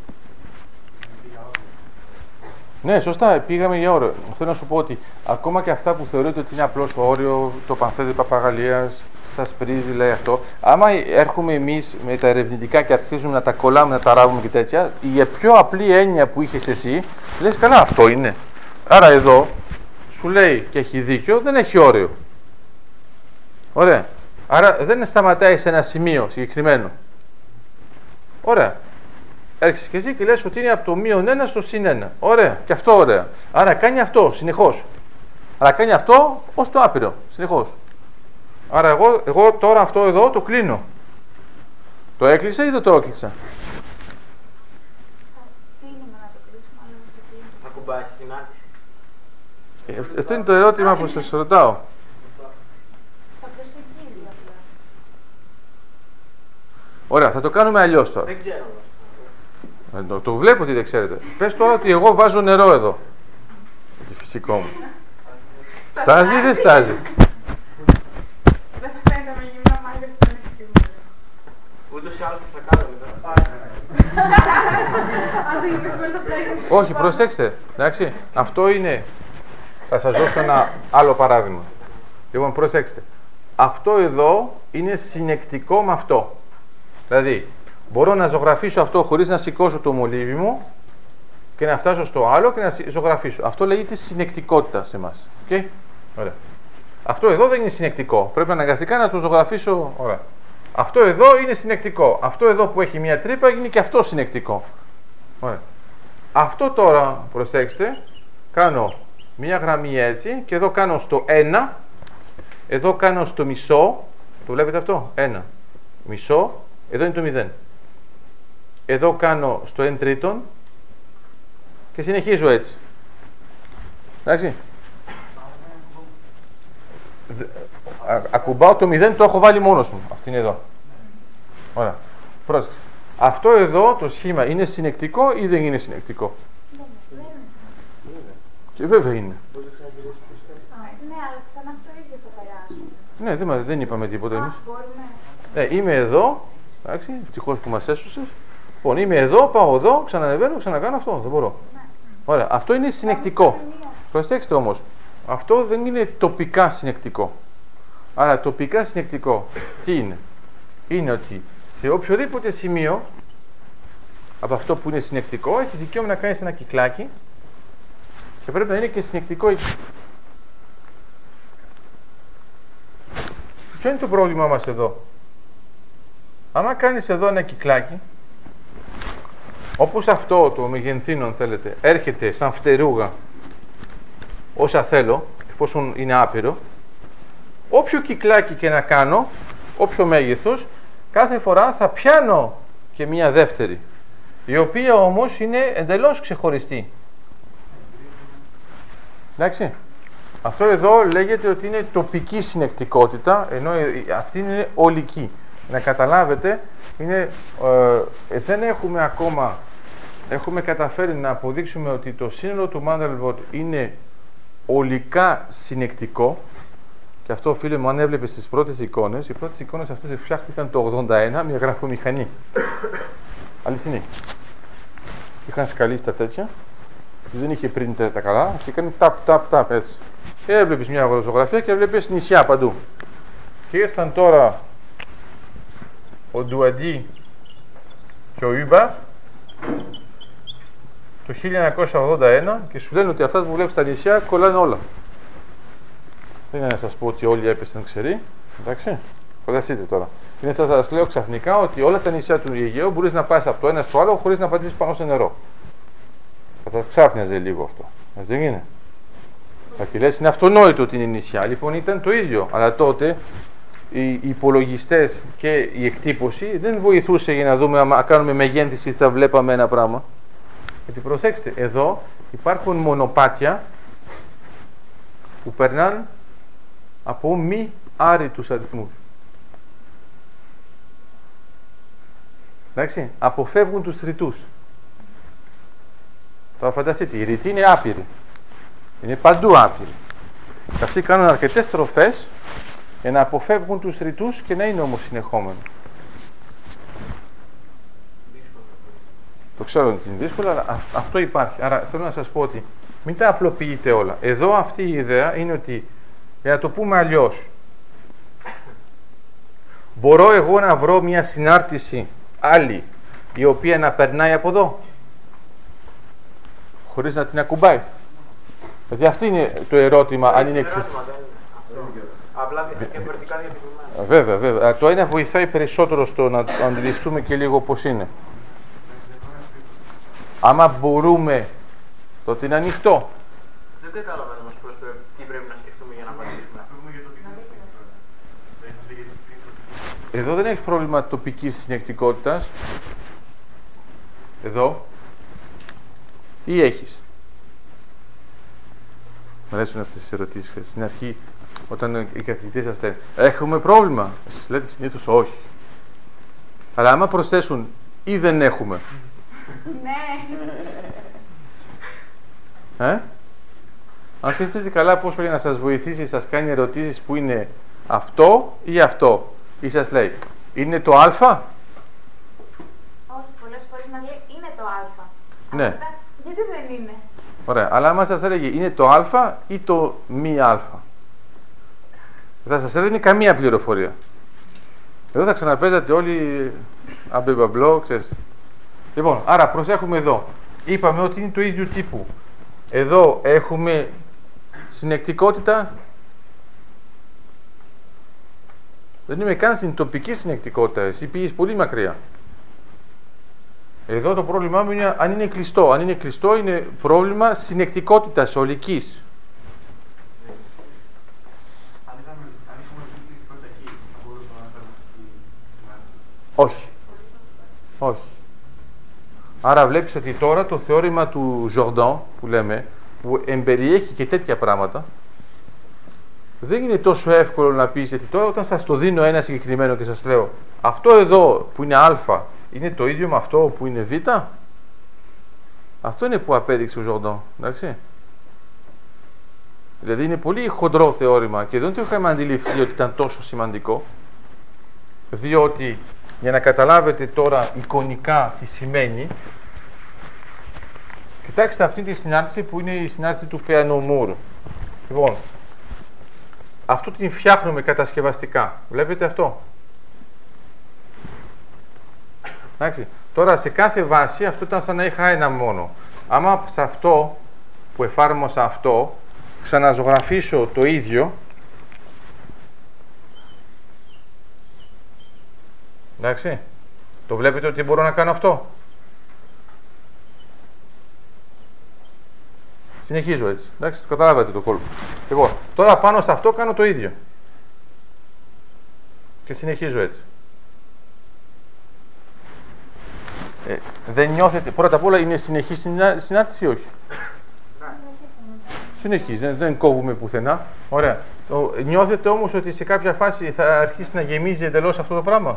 A: Ναι, σωστά, πήγαμε για όριο. Θέλω να σου πω ότι ακόμα και αυτά που θεωρείτε ότι είναι απλώς όριο, το πανθέδι παπαγαλίας, σας πρίζει, λέει αυτό. Άμα έρχομαι εμείς με τα ερευνητικά και αρχίζουμε να τα κολλάμε, να τα ράβουμε και τέτοια, η πιο απλή έννοια που είχες εσύ, λες καλά, αυτό είναι. Άρα εδώ σου λέει και έχει δίκιο, δεν έχει όριο. Ωραία. Άρα δεν σταματάει σε ένα σημείο συγκεκριμένο. Ωραία. Έρχεσαι και εσύ και λες ότι είναι από το μείον ένα στο συν ένα. Ωραία. Και αυτό ωραία. Άρα κάνει αυτό συνεχώς. Άρα κάνει αυτό ως το άπειρο. Συνεχώς. Άρα εγώ, εγώ τώρα αυτό εδώ το κλείνω. Το έκλεισα ή δεν το έκλεισα?
E: Θα κουμπάει στη συνάντηση.
A: Ε, αυτό, αυτό είναι το ερώτημα που σας ρωτάω. Ωραία, θα το κάνουμε αλλιώς τώρα.
E: Δεν ξέρω.
A: Ε, το, το βλέπω ότι δεν ξέρετε. Πες τώρα ότι εγώ βάζω νερό εδώ. Το φυσικό μου. Στάζει ή δεν στάζει?
B: Δεν θα φαίνεται με γυμνά μάτια που δεν έχει σίγουρα.
E: Ούτως ή άλλως θα κάνω μετά.
B: Αν δεν γίνεις πολύ το πλέον.
A: Όχι, προσέξτε. Εντάξει, αυτό είναι. Θα σας δώσω ένα άλλο παράδειγμα. Λοιπόν, προσέξτε. Αυτό εδώ είναι συνεκτικό με αυτό. Δηλαδή, μπορώ να ζωγραφίσω αυτό χωρίς να σηκώσω το μολύβι μου και να φτάσω στο άλλο και να ζωγραφίσω. Αυτό λέγεται συνεκτικότητα σε εμάς. Okay? Ωραία. Αυτό εδώ δεν είναι συνεκτικό. Πρέπει αναγκαστικά να το ζωγραφίσω. Ωραία. Αυτό εδώ είναι συνεκτικό. Αυτό εδώ που έχει μια τρύπα είναι και αυτό συνεκτικό. Ωραία. Αυτό τώρα, προσέξτε, κάνω μια γραμμή έτσι και εδώ κάνω στο ένα, εδώ κάνω στο μισό. Το βλέπετε αυτό? ένα. Μισό. Εδώ είναι το μηδέν. Εδώ κάνω στο εν τρίτον και συνεχίζω έτσι. Εντάξει. Α, ακουμπάω το μηδέν, το έχω βάλει μόνος μου. Αυτή είναι εδώ. Ωραία. Πρόσεξε. Αυτό εδώ το σχήμα είναι συνεκτικό ή δεν είναι συνεκτικό? Και βέβαια είναι.
B: Ναι, αλλά ξανά το ίδιο θα περάσουμε.
A: Ναι, δεν, δεν είπαμε τίποτα εμείς.
B: Μπορούμε.
A: Ναι, είμαι εδώ. Εντάξει, ευτυχώς που μας έσωσες. Λοιπόν, είμαι εδώ, πάω εδώ, ξανανεβαίνω, ξανακάνω αυτό. Δεν μπορώ. Ναι. Ωραία, αυτό είναι συνεκτικό. Προσέξτε όμως, αυτό δεν είναι τοπικά συνεκτικό. Άρα, τοπικά συνεκτικό, τι είναι? Είναι ότι σε οποιοδήποτε σημείο από αυτό που είναι συνεκτικό, έχεις δικαίωμα να κάνεις ένα κυκλάκι Και πρέπει να είναι και συνεκτικό εκεί. Ποιο είναι το πρόβλημά μας εδώ? Άμα κάνεις εδώ ένα κυκλάκι, όπως αυτό το μεγενθύνων θέλετε, έρχεται σαν φτερούγα όσα θέλω, εφόσον είναι άπειρο, όποιο κυκλάκι και να κάνω, όποιο μέγεθος, κάθε φορά θα πιάνω και μία δεύτερη, η οποία όμως είναι εντελώς ξεχωριστή. Εντάξει. Αυτό εδώ λέγεται ότι είναι τοπική συνεκτικότητα, ενώ αυτή είναι ολική. Να καταλάβετε, είναι, ε, δεν έχουμε ακόμα, έχουμε καταφέρει να αποδείξουμε ότι το σύνολο του Mandelbrot είναι ολικά συνεκτικό. Και αυτό, φίλε μου, αν έβλεπες τις πρώτες εικόνες, οι πρώτες εικόνες αυτές φτιάχτηκαν το ογδόντα ένα, μια γραφομηχανή. Αληθινή. Είχαν σκαλίσει τα τέτοια, δεν είχε πριν τα καλά, και έκανε ταπ, ταπ, ταπ, έτσι. Και έβλεπες μια ζωγραφία και έβλεπες νησιά παντού. Και ήρθαν τώρα ο Ντουαντί και ο Ιούμπα το χίλια εννιακόσια ογδόντα ένα και σου λένε ότι αυτά που βλέπεις στα νησιά κολλάνε όλα. Δεν είναι να σας πω ότι όλοι έπεσαν ξεροί, εντάξει, φανταστείτε τώρα. Είναι σαν να σας λέω ξαφνικά ότι όλα τα νησιά του Αιγαίου μπορείς να πας από το ένα στο άλλο χωρίς να πατήσεις πάνω σε νερό. Θα σας ξάφνιαζε λίγο αυτό, έτσι δεν είναι? Θα και λες, είναι αυτονόητο ότι είναι νησιά, λοιπόν ήταν το ίδιο, αλλά τότε οι υπολογιστές και η εκτύπωση δεν βοηθούσε για να δούμε αν κάνουμε μεγένθηση θα βλέπαμε ένα πράγμα. Γιατί προσέξτε, εδώ υπάρχουν μονοπάτια που περνάνε από μη άρρητους αριθμούς. Εντάξει, αποφεύγουν τους ρητούς. Τώρα φανταστείτε, οι ρητοί είναι άπειροι. Είναι παντού άπειροι. Και αυτοί κάνουν αρκετές στροφές για να αποφεύγουν τους ρητούς και να είναι όμως συνεχόμενοι. Το ξέρω ότι είναι δύσκολο, αλλά αυτό υπάρχει. Άρα θέλω να σας πω ότι μην τα απλοποιείτε όλα. Εδώ αυτή η ιδέα είναι ότι, για να το πούμε αλλιώς, μπορώ εγώ να βρω μια συνάρτηση άλλη η οποία να περνάει από εδώ χωρίς να την ακουμπάει? Δηλαδή αυτό είναι το ερώτημα, αν είναι...
E: Ερώτημα, δεν είναι αυτό. Απλά διαφορετικά διατυπωμένα.
A: Βέβαια, βέβαια. Το ένα βοηθάει περισσότερο στο να αντιληφθούμε και λίγο πώς είναι. Άμα μπορούμε, τότε είναι ανοιχτό.
E: Δεν κατάλαβα να μας πεις τι πρέπει να σκεφτούμε για να απαντήσουμε.
A: Εδώ δεν έχει πρόβλημα τοπικής συνεκτικότητας. Εδώ. Ή έχεις? Μου αρέσουν αυτές τις ερωτήσεις. Στην αρχή, όταν οι καθηγητές σας λένε έχουμε πρόβλημα, εσείς λέτε συνήθως όχι. Αλλά άμα προσθέσουν ή δεν έχουμε.
B: Ναι.
A: Ε? Αν σκεφτείτε καλά πόσο για να σας βοηθήσει σας κάνει ερωτήσεις που είναι αυτό ή αυτό, ή σας λέει είναι το α?
B: Όχι, πολλές φορές μας λέει είναι το α.
A: Ναι.
B: Αλλά γιατί δεν είναι?
A: Ωραία, αλλά άμα σας έλεγε είναι το α ή το μη α, δεν θα σας έδινε καμία πληροφορία. Εδώ θα ξαναπέζατε όλοι αμπεμπαμπλό, ξέρεις. Λοιπόν, άρα προσέχουμε εδώ. Είπαμε ότι είναι το ίδιο τύπου. Εδώ έχουμε συνεκτικότητα. Δεν είμαι καν στην τοπική συνεκτικότητα. Εσύ πήγες πολύ μακριά. Εδώ το πρόβλημά μου είναι αν είναι κλειστό. Αν είναι κλειστό είναι πρόβλημα συνεκτικότητας ολικής.
C: Αν είχαμε κλείσει πρώτα εκεί, θα μπορούσαμε να κάνουμε αυτή τη συνάντηση.
A: Όχι. Όχι. Άρα βλέπεις ότι τώρα το θεώρημα του Jordan που λέμε, που εμπεριέχει και τέτοια πράγματα, δεν είναι τόσο εύκολο να πεις, γιατί τώρα όταν σας το δίνω ένα συγκεκριμένο και σας λέω αυτό εδώ που είναι α είναι το ίδιο με αυτό που είναι β, αυτό είναι που απέδειξε ο Jordan, εντάξει. Δηλαδή είναι πολύ χοντρό θεώρημα και δεν το είχαμε αντιληφθεί ότι ήταν τόσο σημαντικό, διότι για να καταλάβετε τώρα εικονικά τι σημαίνει, κοιτάξτε αυτή τη συνάρτηση που είναι η συνάρτηση του Peano-Moore. Λοιπόν, αυτό την φτιάχνουμε κατασκευαστικά. Βλέπετε αυτό? Εντάξει. Τώρα σε κάθε βάση αυτό ήταν σαν να είχα ένα μόνο. Άμα σε αυτό που εφάρμοσα αυτό, ξαναζωγραφίσω το ίδιο. Εντάξει, το βλέπετε ότι μπορώ να κάνω αυτό. Συνεχίζω έτσι, εντάξει, καταλάβατε το κόλπο. Λοιπόν, τώρα πάνω σε αυτό κάνω το ίδιο. Και συνεχίζω έτσι. Ε, δεν νιώθετε, πρώτα απ' όλα είναι συνεχής συνάρτηση ή όχι? Συνεχής, δεν, δεν κόβουμε πουθενά. Ωραία. Το, νιώθετε όμως ότι σε κάποια φάση θα αρχίσει να γεμίζει εντελώς αυτό το πράγμα?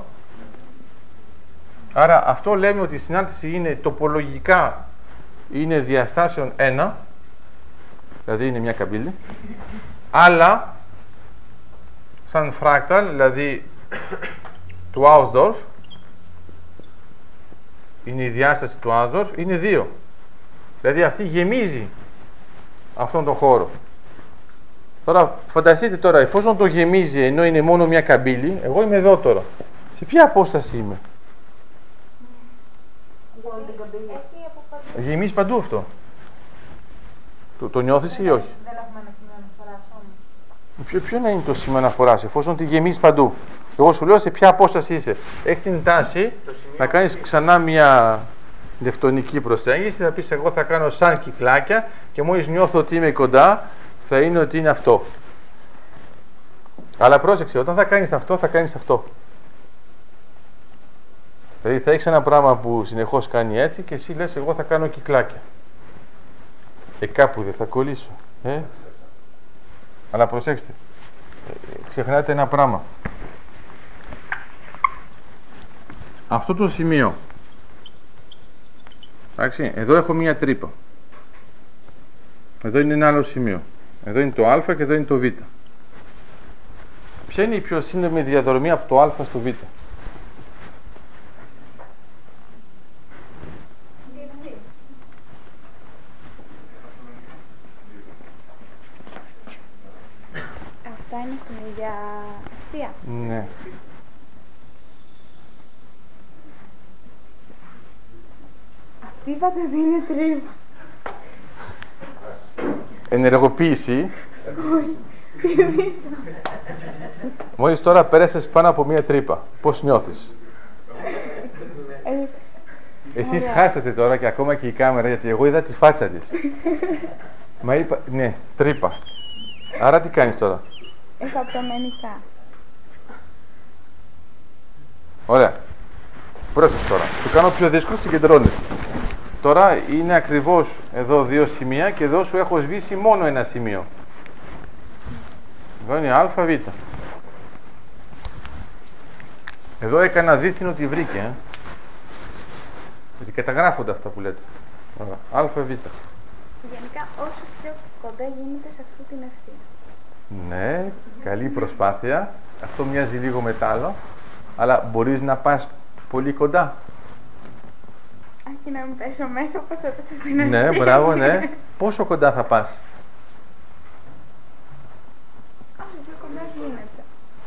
A: Άρα αυτό λέμε ότι η συνάρτηση είναι τοπολογικά, είναι διαστάσεων ένα, δηλαδή είναι μια καμπύλη, αλλά σαν φράκταλ, δηλαδή του Ausdorff, είναι η διάσταση του Ausdorff, είναι δύο. Δηλαδή αυτή γεμίζει αυτόν τον χώρο. Τώρα φανταστείτε τώρα, εφόσον το γεμίζει ενώ είναι μόνο μια καμπύλη, εγώ είμαι εδώ τώρα. Σε ποια απόσταση είμαι? Γεμίζει παντού αυτό. Το, το νιώθεις ή όχι?
B: Δεν έχουμε ένα σημείο αναφοράς όμως.
A: Ποιο, ποιο να είναι το σημείο αναφοράς, εφόσον τη γεμίζει παντού? Εγώ σου λέω σε ποια απόσταση είσαι. Έχεις την τάση να κάνεις ξανά μια δευτονική προσέγγιση, θα πεις εγώ θα κάνω σαν κυκλάκια και μόλις νιώθω ότι είμαι κοντά θα είναι ότι είναι αυτό. Αλλά πρόσεξε, όταν θα κάνεις αυτό θα κάνεις αυτό. Δηλαδή θα έχεις ένα πράγμα που συνεχώς κάνει έτσι και εσύ λες εγώ θα κάνω κυκλάκια. Ε, κάπου δεν θα κολλήσω. Ε? Αλλά προσέξτε, ε, ξεχνάτε ένα πράγμα. Αυτό το σημείο, εντάξει, εδώ έχω μία τρύπα. Εδώ είναι ένα άλλο σημείο. Εδώ είναι το α και εδώ είναι το β. Ποια είναι η πιο σύντομη διαδρομή από το α στο β?
B: Αυτά είναι στην ίδια ευθεία.
A: Ναι.
B: Αυτή είπατε ότι είναι τρύπα.
A: Ενεργοποίηση. Μόλις τώρα πέρασες πάνω από μία τρύπα. Πώς νιώθεις?
B: Ε,
A: Εσείς
B: ωραία.
A: χάσατε τώρα και ακόμα και η κάμερα, γιατί εγώ είδα τη φάτσα της. Μα είπα, ναι, τρύπα. Άρα τι κάνεις τώρα?
B: Έχω απτομενικά.
A: Ωραία. Πρόσεξε τώρα. Το κάνω πιο δύσκολο, συγκεντρώνεις. Τώρα είναι ακριβώς εδώ δύο σημεία και εδώ σου έχω σβήσει μόνο ένα σημείο. Εδώ είναι α, β. Εδώ έκανα δίθυνο ότι βρήκε. Ε. Γιατί καταγράφονται αυτά που λέτε. Α, β.
B: Γενικά όσο πιο κοντά γίνεται σε αυτή την ευθεία.
A: Ναι, καλή προσπάθεια. Αυτό μοιάζει λίγο μετάλλο. Αλλά μπορείς να πας πολύ κοντά.
B: Άχι να μην πέσω μέσα όπως έπεσα στην αρχή.
A: Ναι, μπράβο, ναι. Πόσο κοντά θα πας?
B: Όσο πιο κοντά γίνεται.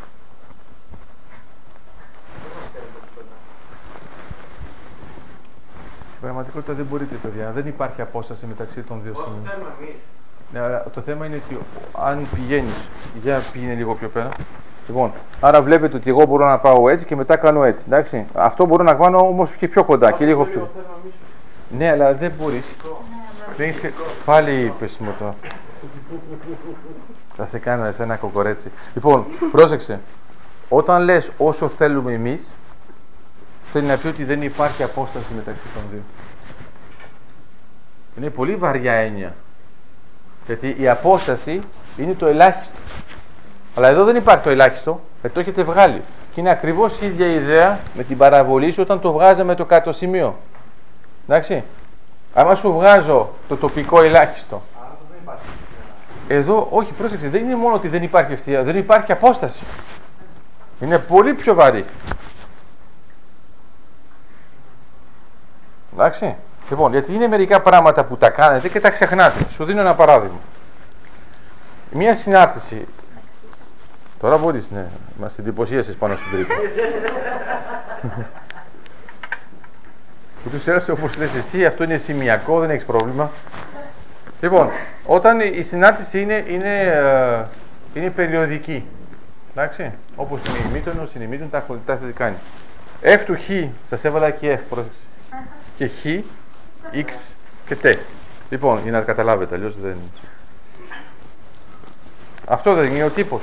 A: Στην πραγματικότητα δεν μπορείτε, παιδιά. Δεν υπάρχει απόσταση μεταξύ των δύο σημείων.
E: Όσο θέλουμε εμείς.
A: Ναι, αλλά το θέμα είναι ότι αν πηγαίνεις, για πήγαινε λίγο πιο πέρα. Λοιπόν, άρα βλέπετε ότι εγώ μπορώ να πάω έτσι και μετά κάνω έτσι. Εντάξει. Αυτό μπορώ να κάνω όμως και πιο κοντά και λίγο πιο. Ναι, αλλά δεν μπορείς. Δεν είσαι... Πάλι είπες μου το. Θα σε κάνω εσένα κοκορέτσι. Λοιπόν, πρόσεξε. Όταν λες όσο θέλουμε εμείς, θέλει να πει ότι δεν υπάρχει απόσταση μεταξύ των δύο. Είναι πολύ βαριά έννοια. Γιατί η απόσταση είναι το ελάχιστο. Αλλά εδώ δεν υπάρχει το ελάχιστο, γιατί το έχετε βγάλει. Και είναι ακριβώς η ίδια ιδέα με την παραβολή σου όταν το βγάζαμε το κάτω σημείο. Εντάξει. Άμα σου βγάζω το τοπικό ελάχιστο. Εδώ, όχι, πρόσεξε, δεν είναι μόνο ότι δεν υπάρχει ευθεία, δεν υπάρχει απόσταση. Είναι πολύ πιο βαρύ. Εντάξει. Λοιπόν, γιατί είναι μερικά πράγματα που τα κάνετε και τα ξεχνάτε. Σου δίνω ένα παράδειγμα. Μία συνάρτηση. Τώρα μπορείς, ναι, μας εντυπωσίασες πάνω στην τρύπα. Ούτως ή άλλως, όπως λες εσύ, αυτό είναι σημειακό, δεν έχεις πρόβλημα. Λοιπόν, όταν η συνάρτηση είναι, είναι, ε, είναι περιοδική, εντάξει, όπως είναι η μήτωνος, είναι η μήτωνο, τα έχω τα έχετε κάνει. F του Χ, σας έβαλα και F, πρόσεξε. Και Χ, X και T. Λοιπόν, για να καταλάβετε, αλλιώς δεν... Αυτό δεν είναι ο τύπος.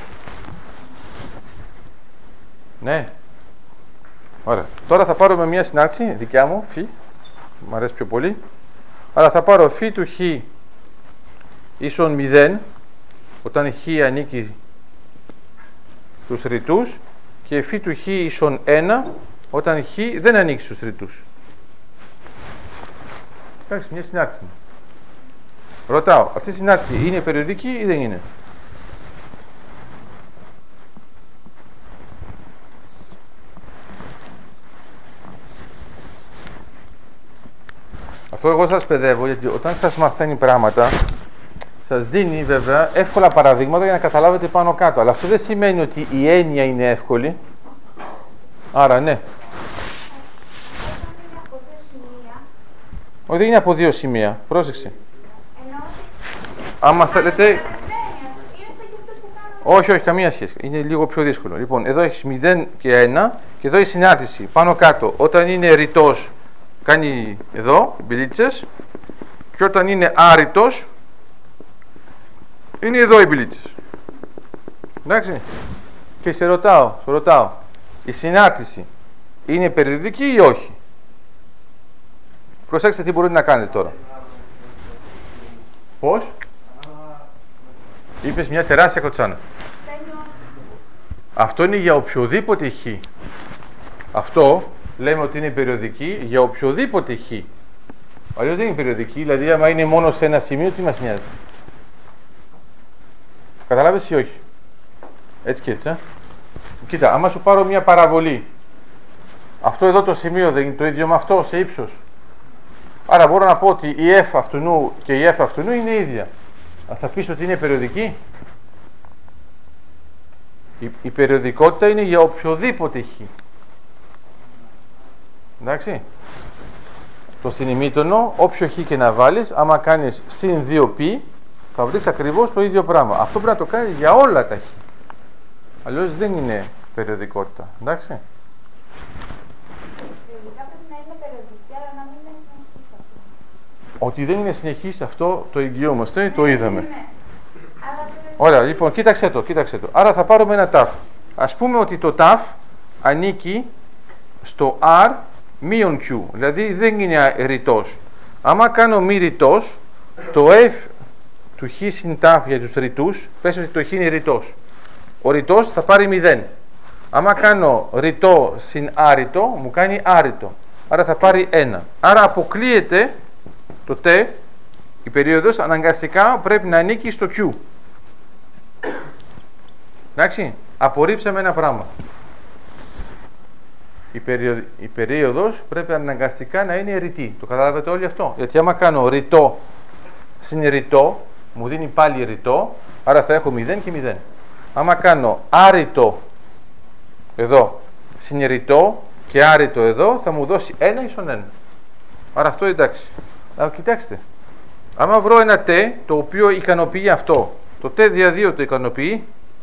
A: Ναι. Ωραία. Τώρα θα πάρουμε μια συνάρτηση, δικιά μου, Φ, μου αρέσει πιο πολύ. Αλλά θα πάρω Φ του Χ ίσον μηδέν, όταν Χ ανήκει στους ρητούς, και Φ του Χ ίσον ένα, όταν Χ δεν ανήκει στους ρητούς. Εντάξει, μια συνάρτηση. Ρωτάω, αυτή η συνάρτηση είναι περιοδική ή δεν είναι? Αυτό εγώ σας παιδεύω, γιατί όταν σας μαθαίνει πράγματα, σας δίνει βέβαια εύκολα παραδείγματα για να καταλάβετε πάνω κάτω. Αλλά αυτό δεν σημαίνει ότι η έννοια είναι εύκολη. Άρα ναι. Όχι, δεν είναι από δύο σημεία. Πρόσεξε. Άμα θέλετε... Όχι, όχι, καμία σχέση. Είναι λίγο πιο δύσκολο. Λοιπόν, εδώ έχεις μηδέν και ένα και εδώ η συνάρτηση. Πάνω κάτω, όταν είναι ρητός, κάνει εδώ, οι μπιλίτσες, και όταν είναι άρρητος, είναι εδώ οι μπιλίτσες. Εντάξει. Και σε ρωτάω, σε ρωτάω, η συνάρτηση είναι περιοδική ή όχι? Προσέξτε τι μπορείτε να κάνετε τώρα. Πώς? Είπες μια τεράστια κοτσάνα. Αυτό είναι για οποιοδήποτε Χ. Αυτό λέμε ότι είναι περιοδική για οποιοδήποτε Χ. Αλλιώς δεν είναι περιοδική, δηλαδή άμα είναι μόνο σε ένα σημείο, τι μας νοιάζει? Καταλάβες ή όχι? Έτσι και έτσι, ε? Κοίτα, άμα σου πάρω μια παραβολή, αυτό εδώ το σημείο δεν είναι το ίδιο με αυτό σε ύψος? Άρα μπορώ να πω ότι η F αυτού και η F αυτού είναι ίδια. Θα πεις ότι είναι περιοδική? Η, η περιοδικότητα είναι για οποιοδήποτε Χ. Εντάξει. Το συνημήτωνο, όποιο Χ και να βάλεις, άμα κάνεις συν δύο π, θα βρεις ακριβώς το ίδιο πράγμα. Αυτό πρέπει να το κάνεις για όλα τα Χ. Αλλιώς δεν είναι περιοδικότητα. Εντάξει. Ότι δεν είναι συνεχής, αυτό το εγγυόμαστε, το είδαμε. Ωραία, λοιπόν, κοίταξε το, κοίταξε το. Άρα θα πάρουμε ένα ταφ. Ας πούμε ότι το ταφ ανήκει στο R μείον Q, δηλαδή δεν είναι ρητός. Άμα κάνω μη ρητός, το F του Χ συν ταφ για τους ρητούς, πες ότι το Χ είναι ρητός. Ο ρητός θα πάρει μηδέν. Άμα κάνω ρητό συν άρρητο, μου κάνει άρρητο. Άρα θα πάρει ένα. Άρα αποκλείεται το T, η περίοδος αναγκαστικά πρέπει να ανήκει στο Q. Εντάξει, απορρίψαμε ένα πράγμα. Η, περίοδ, η περίοδος πρέπει αναγκαστικά να είναι ρητή. Το καταλάβετε όλοι αυτό? Γιατί άμα κάνω ρητό συν ρητό, μου δίνει πάλι ρητό, άρα θα έχω μηδέν και μηδέν. Άμα κάνω άρρητο εδώ συν ρητό και άρρητο εδώ, θα μου δώσει ένα ίσον ένα. Άρα αυτό εντάξει. Αλλά κοιτάξτε, άμα βρω ένα T το οποίο ικανοποιεί αυτό, το T δια δύο το ικανοποιεί?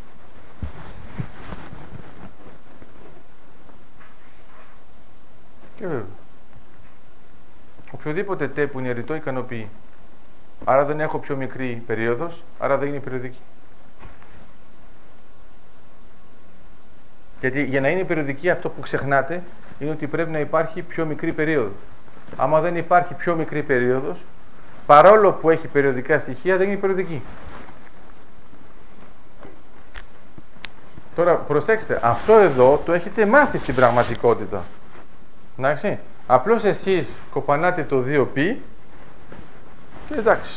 A: Και βέβαια, οποιοδήποτε T που είναι ρητό ικανοποιεί. Άρα δεν έχω πιο μικρή περίοδος, άρα δεν είναι περιοδική. Γιατί για να είναι περιοδική, αυτό που ξεχνάτε είναι ότι πρέπει να υπάρχει πιο μικρή περίοδος. Άμα δεν υπάρχει πιο μικρή περίοδος, παρόλο που έχει περιοδικά στοιχεία, δεν είναι περιοδική. Τώρα προσέξτε, αυτό εδώ το έχετε μάθει στην πραγματικότητα. Εντάξει. Απλώς εσείς κοπανάτε το δύο π και εντάξει.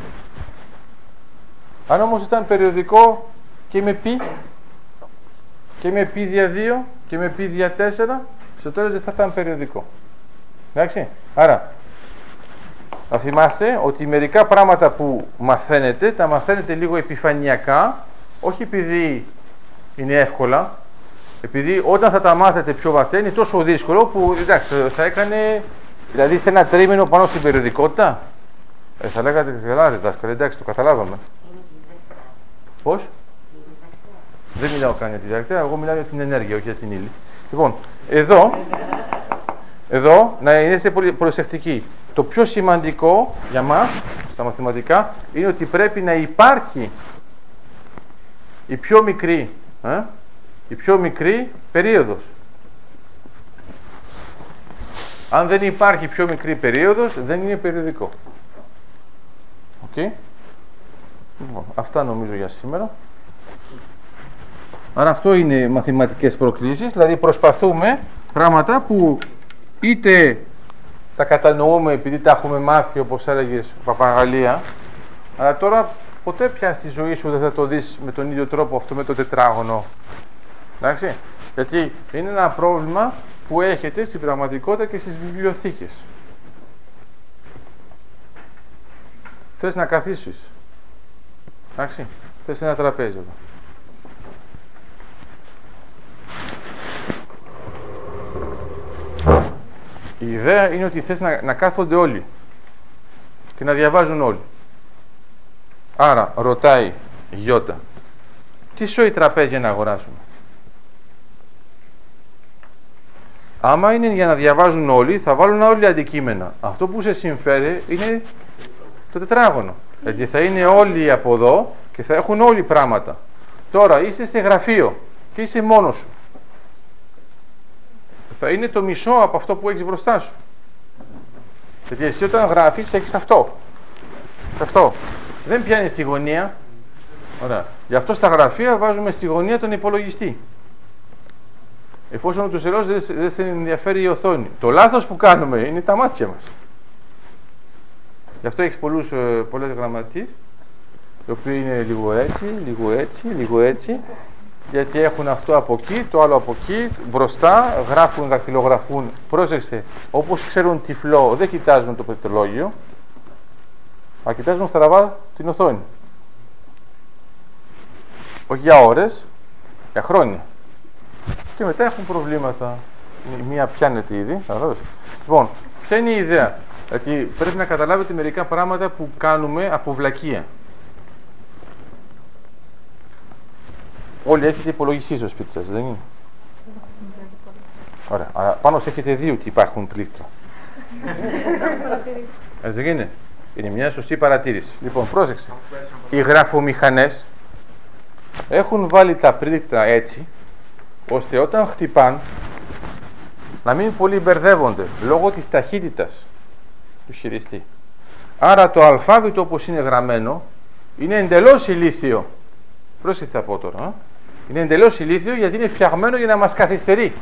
A: Αν όμως ήταν περιοδικό και με π και με π δια δύο και με π δια τέσσερα, στο τέλος δεν θα ήταν περιοδικό. Εντάξει. Άρα, θα θυμάστε ότι μερικά πράγματα που μαθαίνετε, τα μαθαίνετε λίγο επιφανειακά, όχι επειδή είναι εύκολα, επειδή όταν θα τα μάθετε πιο βαθιά είναι τόσο δύσκολο που εντάξει, θα έκανε, δηλαδή σε ένα τρίμηνο πάνω στην περιοδικότητα, Ε, θα λέγατε καλά, ρε δάσκαλε, εντάξει, το καταλάβαμε. Πώς? Δεν μιλάω καν για τη διαρκτία, εγώ μιλάω για την ενέργεια, όχι για την ύλη. Λοιπόν, εδώ, εδώ να είστε πολύ προσεκτικοί. Το πιο σημαντικό για μας, στα μαθηματικά, είναι ότι πρέπει να υπάρχει η πιο μικρή, ε, η πιο μικρή περίοδος. Αν δεν υπάρχει πιο μικρή περίοδος, δεν είναι περιοδικό. Οκ. Okay. Λοιπόν, αυτά νομίζω για σήμερα. Άρα αυτό είναι μαθηματικές προκλήσεις, δηλαδή προσπαθούμε πράγματα που είτε τα κατανοούμε επειδή τα έχουμε μάθει, όπως έλεγες, παπαγαλία, αλλά τώρα ποτέ πια στη ζωή σου δεν θα το δεις με τον ίδιο τρόπο αυτό με το τετράγωνο. Εντάξει, γιατί είναι ένα πρόβλημα που έχετε στην πραγματικότητα και στις βιβλιοθήκες. Θες να καθίσεις. Εντάξει, θες ένα τραπέζι εδώ. Η ιδέα είναι ότι θες να, να κάθονται όλοι και να διαβάζουν όλοι. Άρα ρωτάει η Γιώτα, τι σοϊ τραπέζια να αγοράσουμε? Άμα είναι για να διαβάζουν όλοι, θα βάλουν όλοι αντικείμενα. Αυτό που σε συμφέρει είναι το τετράγωνο. Γιατί θα είναι όλοι από εδώ και θα έχουν όλοι πράγματα. Τώρα είσαι σε γραφείο και είσαι μόνος σου. Θα είναι το μισό από αυτό που έχεις μπροστά σου. Γιατί εσύ όταν γράφεις έχεις αυτό. Αυτό. Δεν πιάνει στη γωνία. Ωραία. Γι' αυτό στα γραφεία βάζουμε στη γωνία τον υπολογιστή. Εφόσον τους ελός δεν, δεν σε ενδιαφέρει η οθόνη. Το λάθος που κάνουμε είναι τα μάτια μας. Γι' αυτό έχεις πολλούς, πολλές γραμματείς, οι οποίοι είναι λίγο έτσι, λίγο έτσι, λίγο έτσι, γιατί έχουν αυτό από εκεί, το άλλο από εκεί, μπροστά, γράφουν, δακτυλογραφούν. Πρόσεξε, όπως ξέρουν τυφλό, δεν κοιτάζουν το πληκτρολόγιο, αλλά κοιτάζουν στραβά την οθόνη. Όχι για ώρες, για χρόνια. Και μετά έχουν προβλήματα. Μία πιάνεται ήδη. Λοιπόν, ποια είναι η ιδέα? Γιατί πρέπει να καταλάβετε μερικά πράγματα που κάνουμε από βλακεία. Όλοι έχετε υπολογιστή στο σπίτι σας, δεν είναι? Ωραία. Αλλά πάνω σε έχετε δει ότι υπάρχουν πλήκτρα. Έτσι δεν είναι? Είναι μια σωστή παρατήρηση. Λοιπόν, πρόσεξε. Οι γραφομηχανές έχουν βάλει τα πλήκτρα έτσι, ώστε όταν χτυπάν να μην πολύ μπερδεύονται λόγω της ταχύτητας του χειριστή. Άρα το αλφάβητο όπως είναι γραμμένο είναι εντελώς ηλίθιο. Πρόσεχε τι θα πω τώρα. Α? Είναι εντελώς ηλίθιο γιατί είναι φτιαγμένο για να μας καθυστερεί.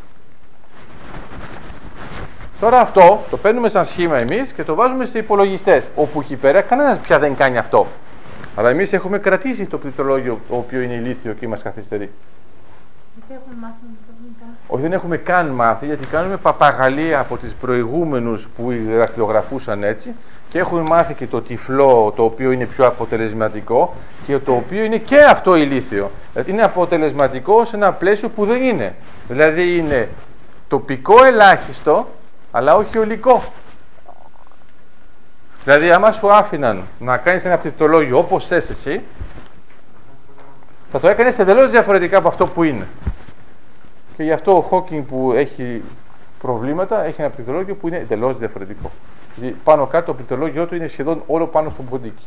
A: Τώρα αυτό το παίρνουμε σαν σχήμα εμείς και το βάζουμε σε υπολογιστές, όπου εκεί πέρα κανένας πια δεν κάνει αυτό. Αλλά εμείς έχουμε κρατήσει το πληκτρολόγιο το οποίο είναι ηλίθιο και μας καθυστερεί.
B: Δεν έχουν μάθει να το.
A: Όχι, δεν έχουμε καν μάθει, γιατί κάνουμε παπαγαλία από τις προηγούμενους που δακτυλογραφούσαν έτσι και έχουμε μάθει και το τυφλό, το οποίο είναι πιο αποτελεσματικό και το οποίο είναι και αυτό ηλίθιο. Δηλαδή είναι αποτελεσματικό σε ένα πλαίσιο που δεν είναι. Δηλαδή είναι τοπικό ελάχιστο, αλλά όχι ολικό. Δηλαδή άμα σου άφηναν να κάνεις ένα πληκτρολόγιο όπως θες εσύ, θα το έκανες εντελώς διαφορετικά από αυτό που είναι. Και γι' αυτό ο Χόκινγκ που έχει προβλήματα έχει ένα πληκτρολόγιο που είναι εντελώς διαφορετικό. Γιατί πάνω κάτω το πληκτρολόγιο του είναι σχεδόν όλο πάνω στο ποντίκι.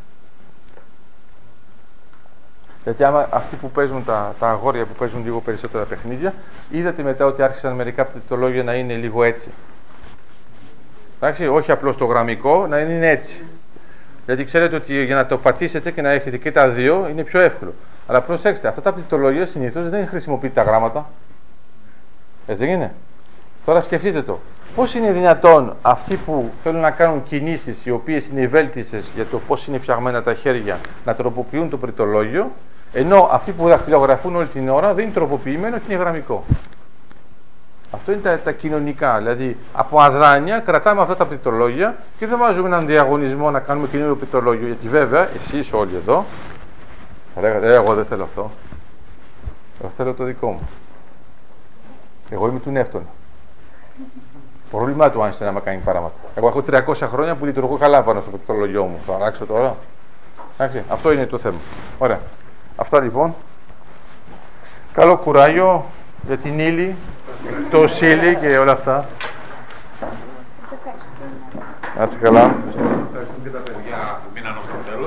A: Γιατί άμα αυτοί που παίζουν τα, τα αγόρια που παίζουν λίγο περισσότερα παιχνίδια, είδατε μετά ότι άρχισαν μερικά πληκτρολόγια να είναι λίγο έτσι. Εντάξει, όχι απλώς το γραμμικό, να είναι έτσι. Γιατί ξέρετε ότι για να το πατήσετε και να έχετε και τα δύο είναι πιο εύκολο. Αλλά προσέξτε, αυτά τα πληκτρολόγια συνήθως δεν χρησιμοποιείτε τα γράμματα. Έτσι δεν είναι? Τώρα σκεφτείτε το. Πώς είναι δυνατόν αυτοί που θέλουν να κάνουν κινήσεις οι οποίες είναι ευέλτιστες για το πώς είναι φτιαγμένα τα χέρια να τροποποιούν το πληκτρολόγιο, ενώ αυτοί που δακτυλογραφούν όλη την ώρα δεν είναι τροποποιημένο και είναι γραμμικό. Αυτό είναι τα, τα κοινωνικά. Δηλαδή από αδράνεια κρατάμε αυτά τα πληκτρολόγια και δεν βάζουμε έναν διαγωνισμό να κάνουμε καινούριο πληκτρολόγιο. Γιατί βέβαια εσείς όλοι εδώ θα λέγατε, ε, εγώ δεν θέλω αυτό. Εγώ θέλω το δικό μου. Εγώ είμαι του Νεύτωνα. Πρόβλημά του Άινστιν άμα κάνει πράγματα. Εγώ έχω τριακόσια χρόνια που λειτουργώ καλά πάνω στο πληκτρολογιό μου. Θα αλλάξω τώρα. Εντάξει, αυτό είναι το θέμα. Ωραία. Αυτά λοιπόν. Καλό κουράγιο για την ύλη, το σίλι και όλα αυτά.
B: Σας ευχαριστώ.
A: Να είστε καλά.
D: Ευχαριστούμε και τα παιδιά που μείναν ως το τέλος.